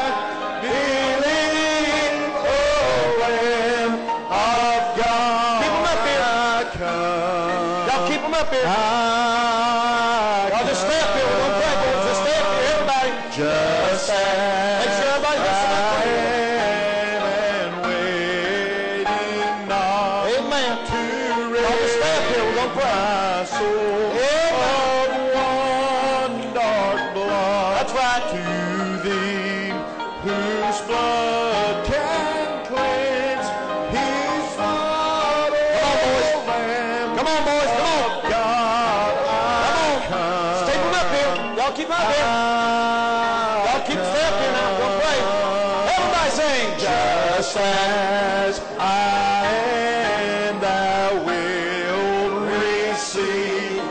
Keep them up here. Y'all just stay up here. We're going to pray, boys. Just stay up here, everybody. Just as Make sure everybody gets some prayer. and waiting not Amen. to Y'all just stay up here. We're going to pray. my soul of one dark blood. That's right. To thee, whose blood can cleanse his blood. Come on, boys. Come on. God, Come on. Just keep them up here. Y'all keep them up here. Y'all keep stay up here now. We'll pray. Everybody sing. just as I am, thou wilt receive.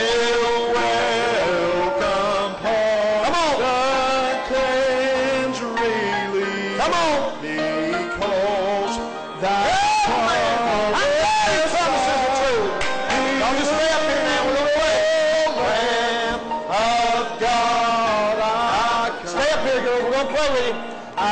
Welcome, Paul. Come on. Cleanse relief. Come on. Because thy Promises are true. Y'all just stay up here now. We're going to pray. Lamb of God, Stay up here, girl. We're going to pray with you.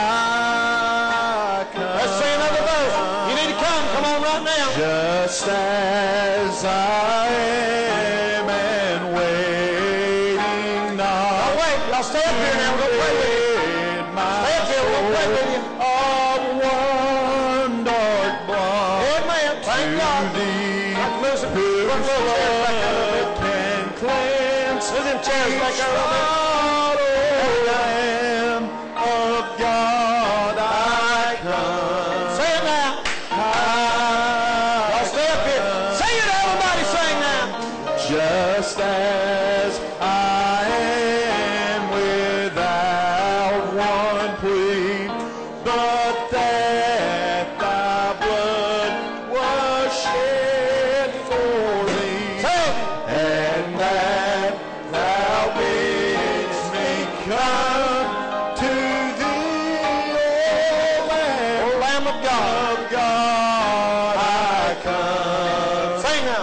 Let's sing another verse. You need to come. Come on right now. just as I am and waiting Now not. wait. Y'all stay up here now. We're going to pray with you. Stay up here. We're going to pray with you. Of one dark blood Amen. Thank God. to thee, Like losing whose front row chairs back there a little bit. blood can cleanse. Lose them chairs back there a little bit. Lamb of God, I come. Say it now. Y'all stay up here. Sing it, everybody. Sing now. Just as I am without one plea, but that thy blood was shed for me, Say it. and that thou bidst me come to thee, O Lamb Oh, Lamb of God. of God, I come. Sing now.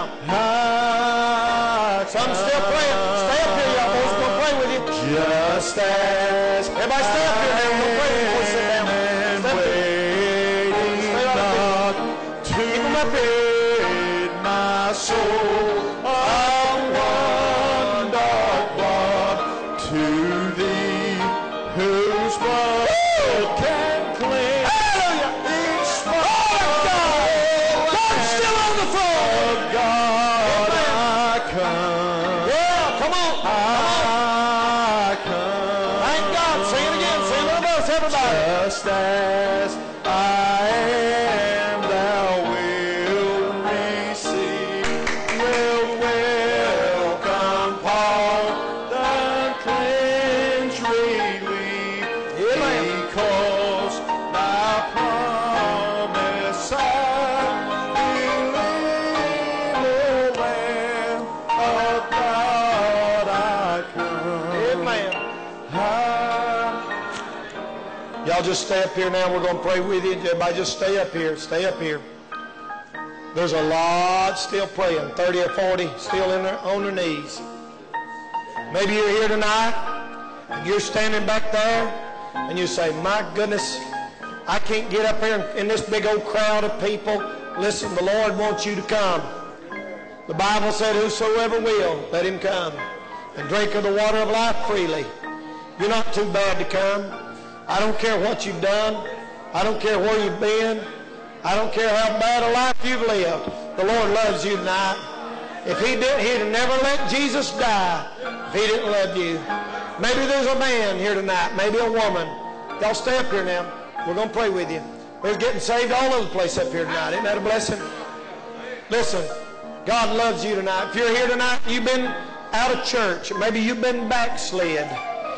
I Some still praying. Stay up here, y'all boys. We're going to pray with you. just as Everybody stay up here now. We're going to pray before we sit down. and Stay up here. waiting Stay right up not to Keep 'em up here. rid my soul of one dark blood to thee, whose blood can cleanse Hallelujah. each spot God's still on the throne. of God. I come. Yeah, come on. I come. Thank God. Sing it again. Sing another verse, everybody. Just as I am, thou wilt receive. Welcome, Paul, the cleansed relief. Because thy promise I believe, O Lamb of God, I come. Amen. Y'all just stay up here now. We're going to pray with you. Everybody just stay up here. Stay up here. There's a lot still praying. 30 or 40 still on their knees. Maybe you're here tonight and you're standing back there and you say, my goodness, I can't get up here in this big old crowd of people. Listen, the Lord wants you to come. The Bible said, whosoever will, let him come and drink of the water of life freely. You're not too bad to come. I don't care what you've done. I don't care where you've been. I don't care how bad a life you've lived. The Lord loves you tonight. If he didn't, he'd have never let Jesus die if he didn't love you. Maybe there's a man here tonight, maybe a woman. Y'all stay up here now. We're going to pray with you. We're getting saved all over the place up here tonight. Isn't that a blessing? Listen, God loves you tonight. If you're here tonight, you've been out of church. Maybe you've been backslid.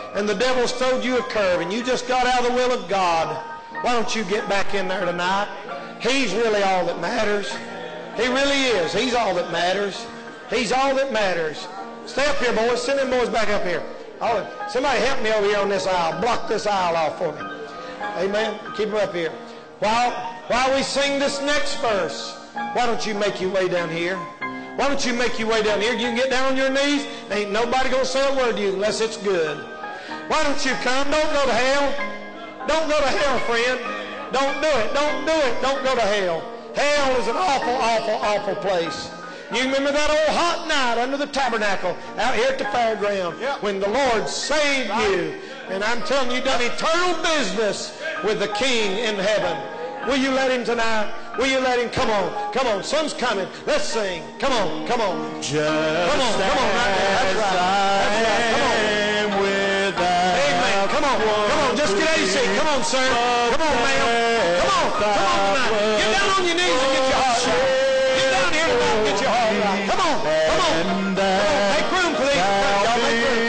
and the devil's throwed you a curve and you just got out of the will of God, why don't you get back in there tonight? He's really all that matters. He really is. He's all that matters. He's all that matters. Stay up here, boys. Send them boys back up here. Somebody help me over here on this aisle. Block this aisle off for me. Amen. Keep them up here. While we sing this next verse, why don't you make your way down here? Why don't you make your way down here? You can get down on your knees. Ain't nobody going to say a word to you unless it's good. Why don't you come? Don't go to hell. Don't go to hell, friend. Don't do it. Don't do it. Don't go to hell. Hell is an awful, awful, awful place. You remember that old hot night under the tabernacle out here at the fairground when the Lord saved you. And I'm telling you, done eternal business with the King in heaven. Will you let him tonight? Will you let him? Come on. Come on. Sun's coming. Let's sing. Come on. Come on. Just come on. Come on. Right there. That's right. That's right. Come on. Amen. Come on. Come on. Just get out of your seat. Come on, sir. Come on, ma'am. Come on. Come on tonight. Get down on your knees and get your heart right. Get down here tonight and get your heart right. Come on. Come on. Come on. Make room for these. Y'all make room.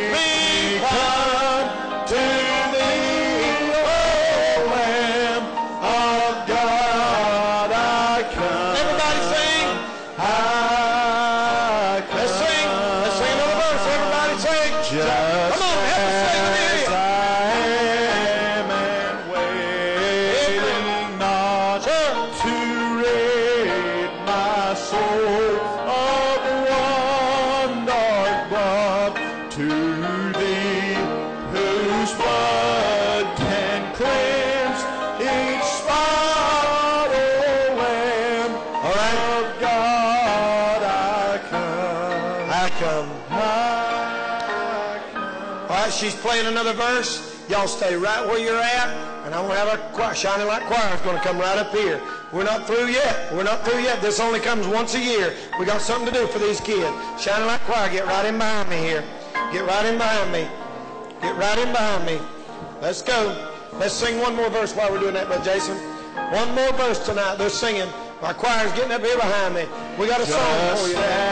She's playing another verse. Y'all stay right where you're at, and I'm going to have our choir, Shining Light Choir is going to come right up here. We're not through yet. We're not through yet. This only comes once a year. We got something to do for these kids. Shining Light Choir, get right in behind me here. Get right in behind me. Get right in behind me. Let's go. Let's sing one more verse while we're doing that, Brother Jason. One more verse tonight. They're singing. Our choir's getting up here behind me. We got a song for you.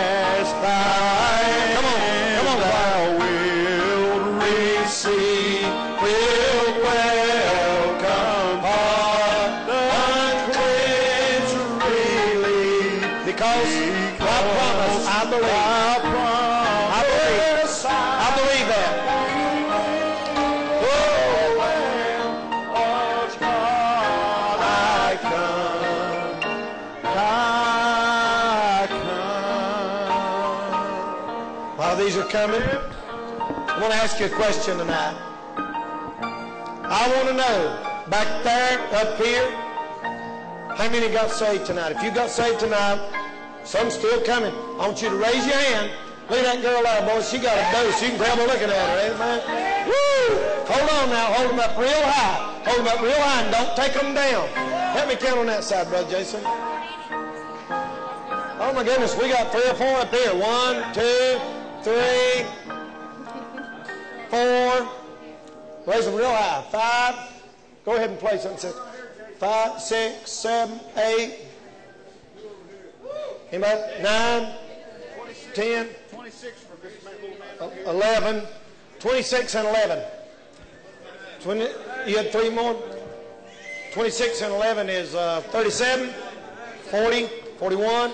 Come on. Come on, choir. Will welcome the uncleansed relief, because I promise, I believe that. Oh, Lamb of God, I come. While these are coming, I want to ask you a question tonight. I want to know, back there, up here, how many got saved tonight? If you got saved tonight, some still coming. I want you to raise your hand. Look at that girl there, boy. She got a dose. You can tell by looking at her, amen? Woo! Hold on now. Hold them up real high. Hold them up real high and don't take them down. Help me count on that side, Brother Jason. Oh, my goodness. We got 3 or 4 up here. 1, 2, 3, 4. Raise them real high. 5. Go ahead and play something. 5, 6, 7, 8. Anybody? 9, 10, 11. 26 and 11. 20, you had 3 more? 26 and 11 is 37, 40, 41.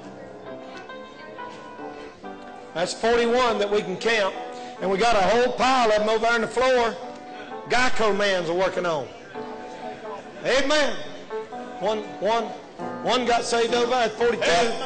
That's 41 that we can count. And we got a whole pile of them over there on the floor. Geico man's are working on. Amen. One got saved over there at 42.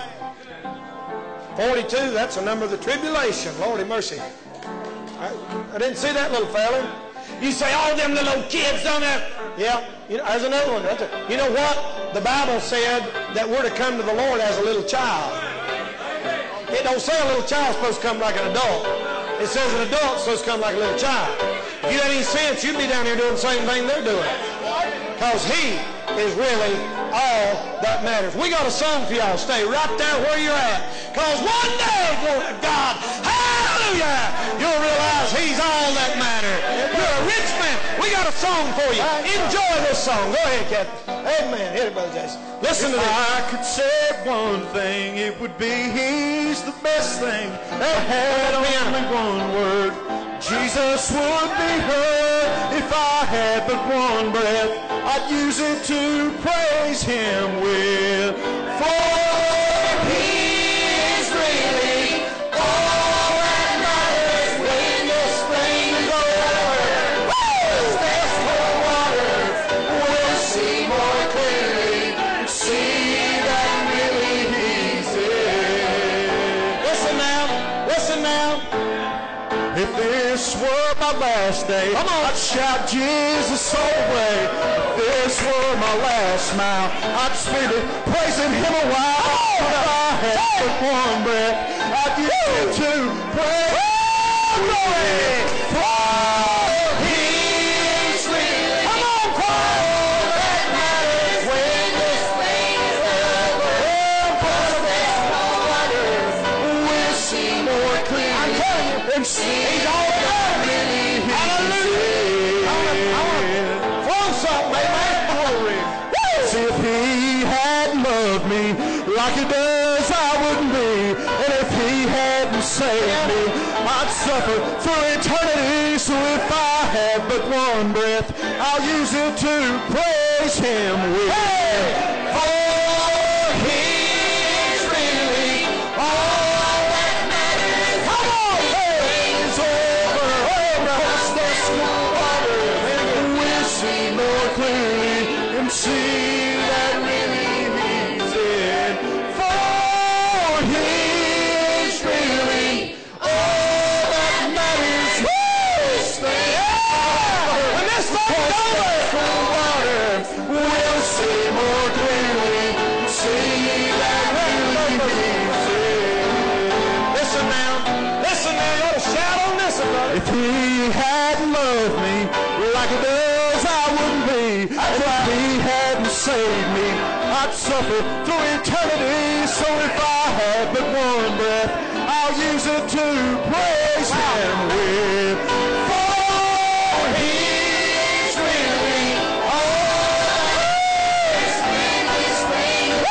42, that's the number of the tribulation. Lordy mercy. I didn't see that little fella. You say, all them little kids down there. Yeah, there's another one. You know what? The Bible said that we're to come to the Lord as a little child. It don't say a little child's supposed to come like an adult. It says an adult's supposed to come like a little child. If you had any sense, you'd be down here doing the same thing they're doing. Because He is really all that matters. We got a song for y'all. Stay right there where you're at. Because one day, glory to God, hallelujah, you'll realize He's all that matters. You're a rich man. We got a song for you. Enjoy this song. Go ahead, Captain. Amen. Hit it, Brother Jason. Listen to this. If I could say one thing, it would be He's the best thing. I had only one word. Jesus would be heard if I had but one breath. I'd use it to praise him with. For he is really all that matters when this thing is over. There's more water, we'll see more clearly, see that really he's it. Listen now. If this were my last day, I'd shout Jesus all the way. If this were my last smile, I'd spend it praising him a while. If I had but one breath, I'd use it to praise him. For he is really all that matters when this thing is over. We'll see more clearly. I'm telling you, and see all that really is. I want to throw something, amen. Glory. See, if he had loved me like he does, I wouldn't be. And if he hadn't saved me, I'd suffer through eternity. So if I have but one breath, I'll use it to praise him with. For he is really all that matters. Come on, it's over. Across the school water, we'll see more clearly and see that really he's it. For he is really all that matters. When this thing's over, we'll see more clearly, see that really he's it. Listen now, shout on this one, brother. If he hadn't loved me like he does, I wouldn't be. And if he hadn't saved me, I'd suffer through eternity. So if I had but one breath, I'll use it to praise him with. For he is really all that is when this thing is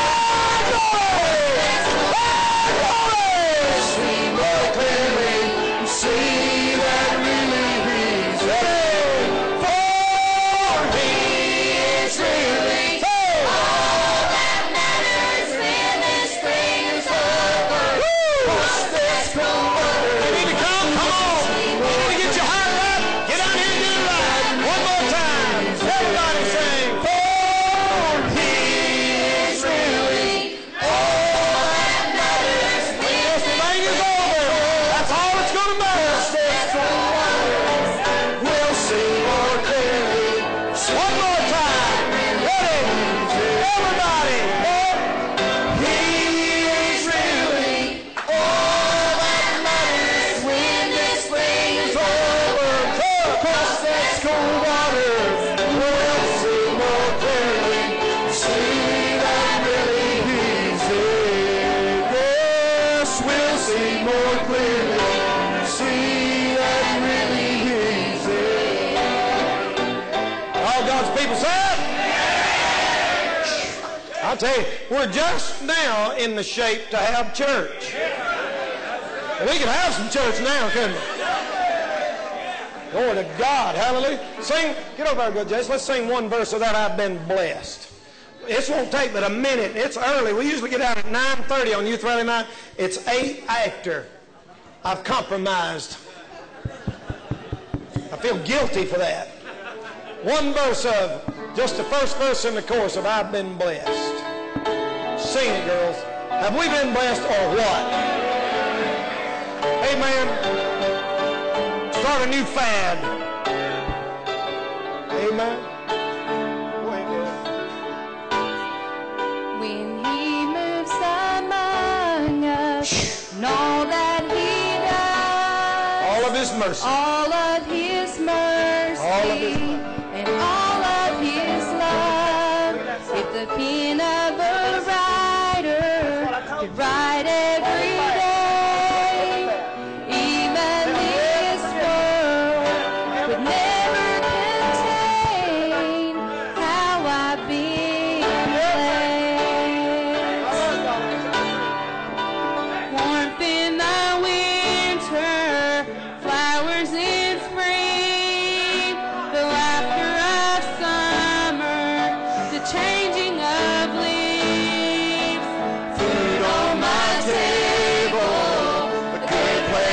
see more clearly, see that really he's it. For he is really all that matters when this thing is over. Watch this go under. You need to come on. You need to get your heart up. Get out here and do it right. One more time. Everybody sing. For he is really all that matters when this thing is over. That's all it's going to matter. We'll see more clearly. One more time. Ready? Everybody. He is really all that matters when this thing is over. Across that school water, we'll see more clearly. See that really he's it. Yes, we'll see more clearly. See that really he's it. All God's people said? I'll tell you, we're just now in the shape to have church. We can have some church now, couldn't we? Glory to God. Hallelujah. Sing. Get over there, good Jason. Let's sing one verse of that. I've been blessed. This won't take but a minute. It's early. We usually get out at 9:30 on Youth Rally Night. It's 8 after. I've compromised. I feel guilty for that. One verse of, just the first verse in the chorus of I've been blessed. Sing it, girls. Have we been blessed or what? Amen. Start a new fad. Amen. Go ahead, girl. When he moves among us, and all that he does, All of his mercy. all of his mercy, All of his love. and all of his love. If the pen of a writer could write every day, even this world would never contain how I've been blessed. Warmth in the winter, flowers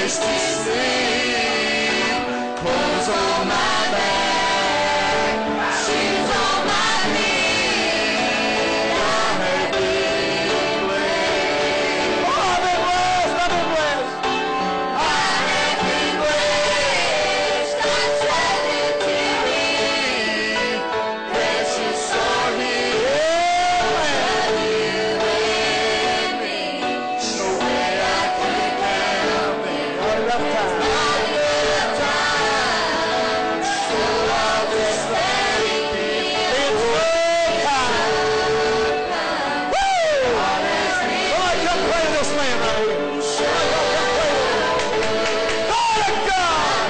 place to sleep, clothes on my back, shoes on my feet. I have been blessed. Oh, I've been blessed. I've been blessed. I have been blessed. God's present to me. Precious are His love you with me. No way I could count them. Not enough time. Not enough time. So I'll just let it be. It's so kind. Woo! Somebody come play this man right here. God of God.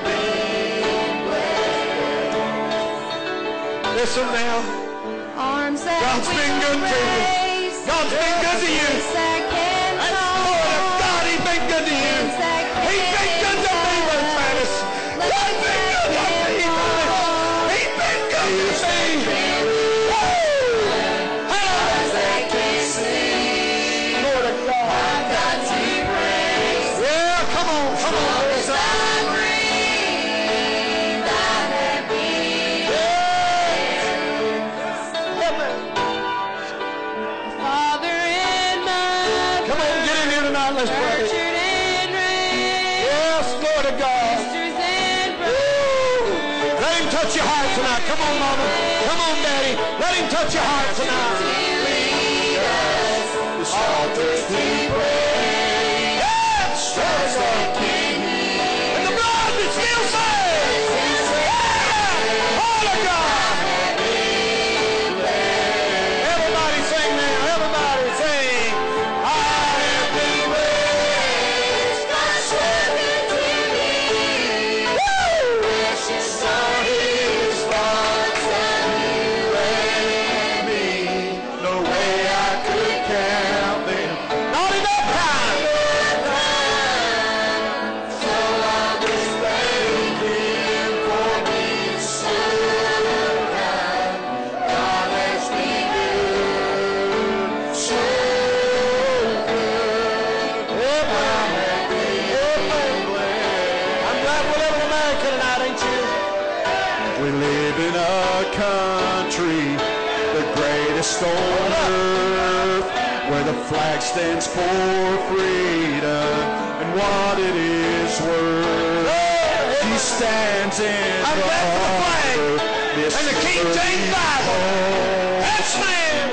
Listen now. Arms that God's been will good to you. raise, God's been good to you. hands that can That's the hold, Lord of God. He's been good to you. hands that He's been good to me, Brother Travis. God's been good to me, Travis. He's been good to me. Woo! Eyes that can't see. Lord of God. I've got to praise. Yeah, come on, come on. As I breathe, I have been. Father and Mother, Come on, get in here tonight. Let's pray. nurtured and raised, Yes, Lord of God. sisters and Woo! brothers, Let him touch your heart tonight. Come on, Mama. Come on, Daddy. Let him touch your heart tonight. Lead us, the altar's to praise. Yes! Trust that King. And the blood that still saves. Yeah! All of God. Everybody sing now. Everybody sing. I have been blessed. God's spoken to me. Woo! Precious are His thoughts of you and me. No way I could count them. Not enough time. So I'll just thank Him for being so kind. God has been good, so good. I have been blessed. I'm glad we live in America tonight, ain't you? We live in a country, the greatest on earth, where the flag stands for freedom and what it is worth. He stands in the flag and the King James Bible. Yes, man.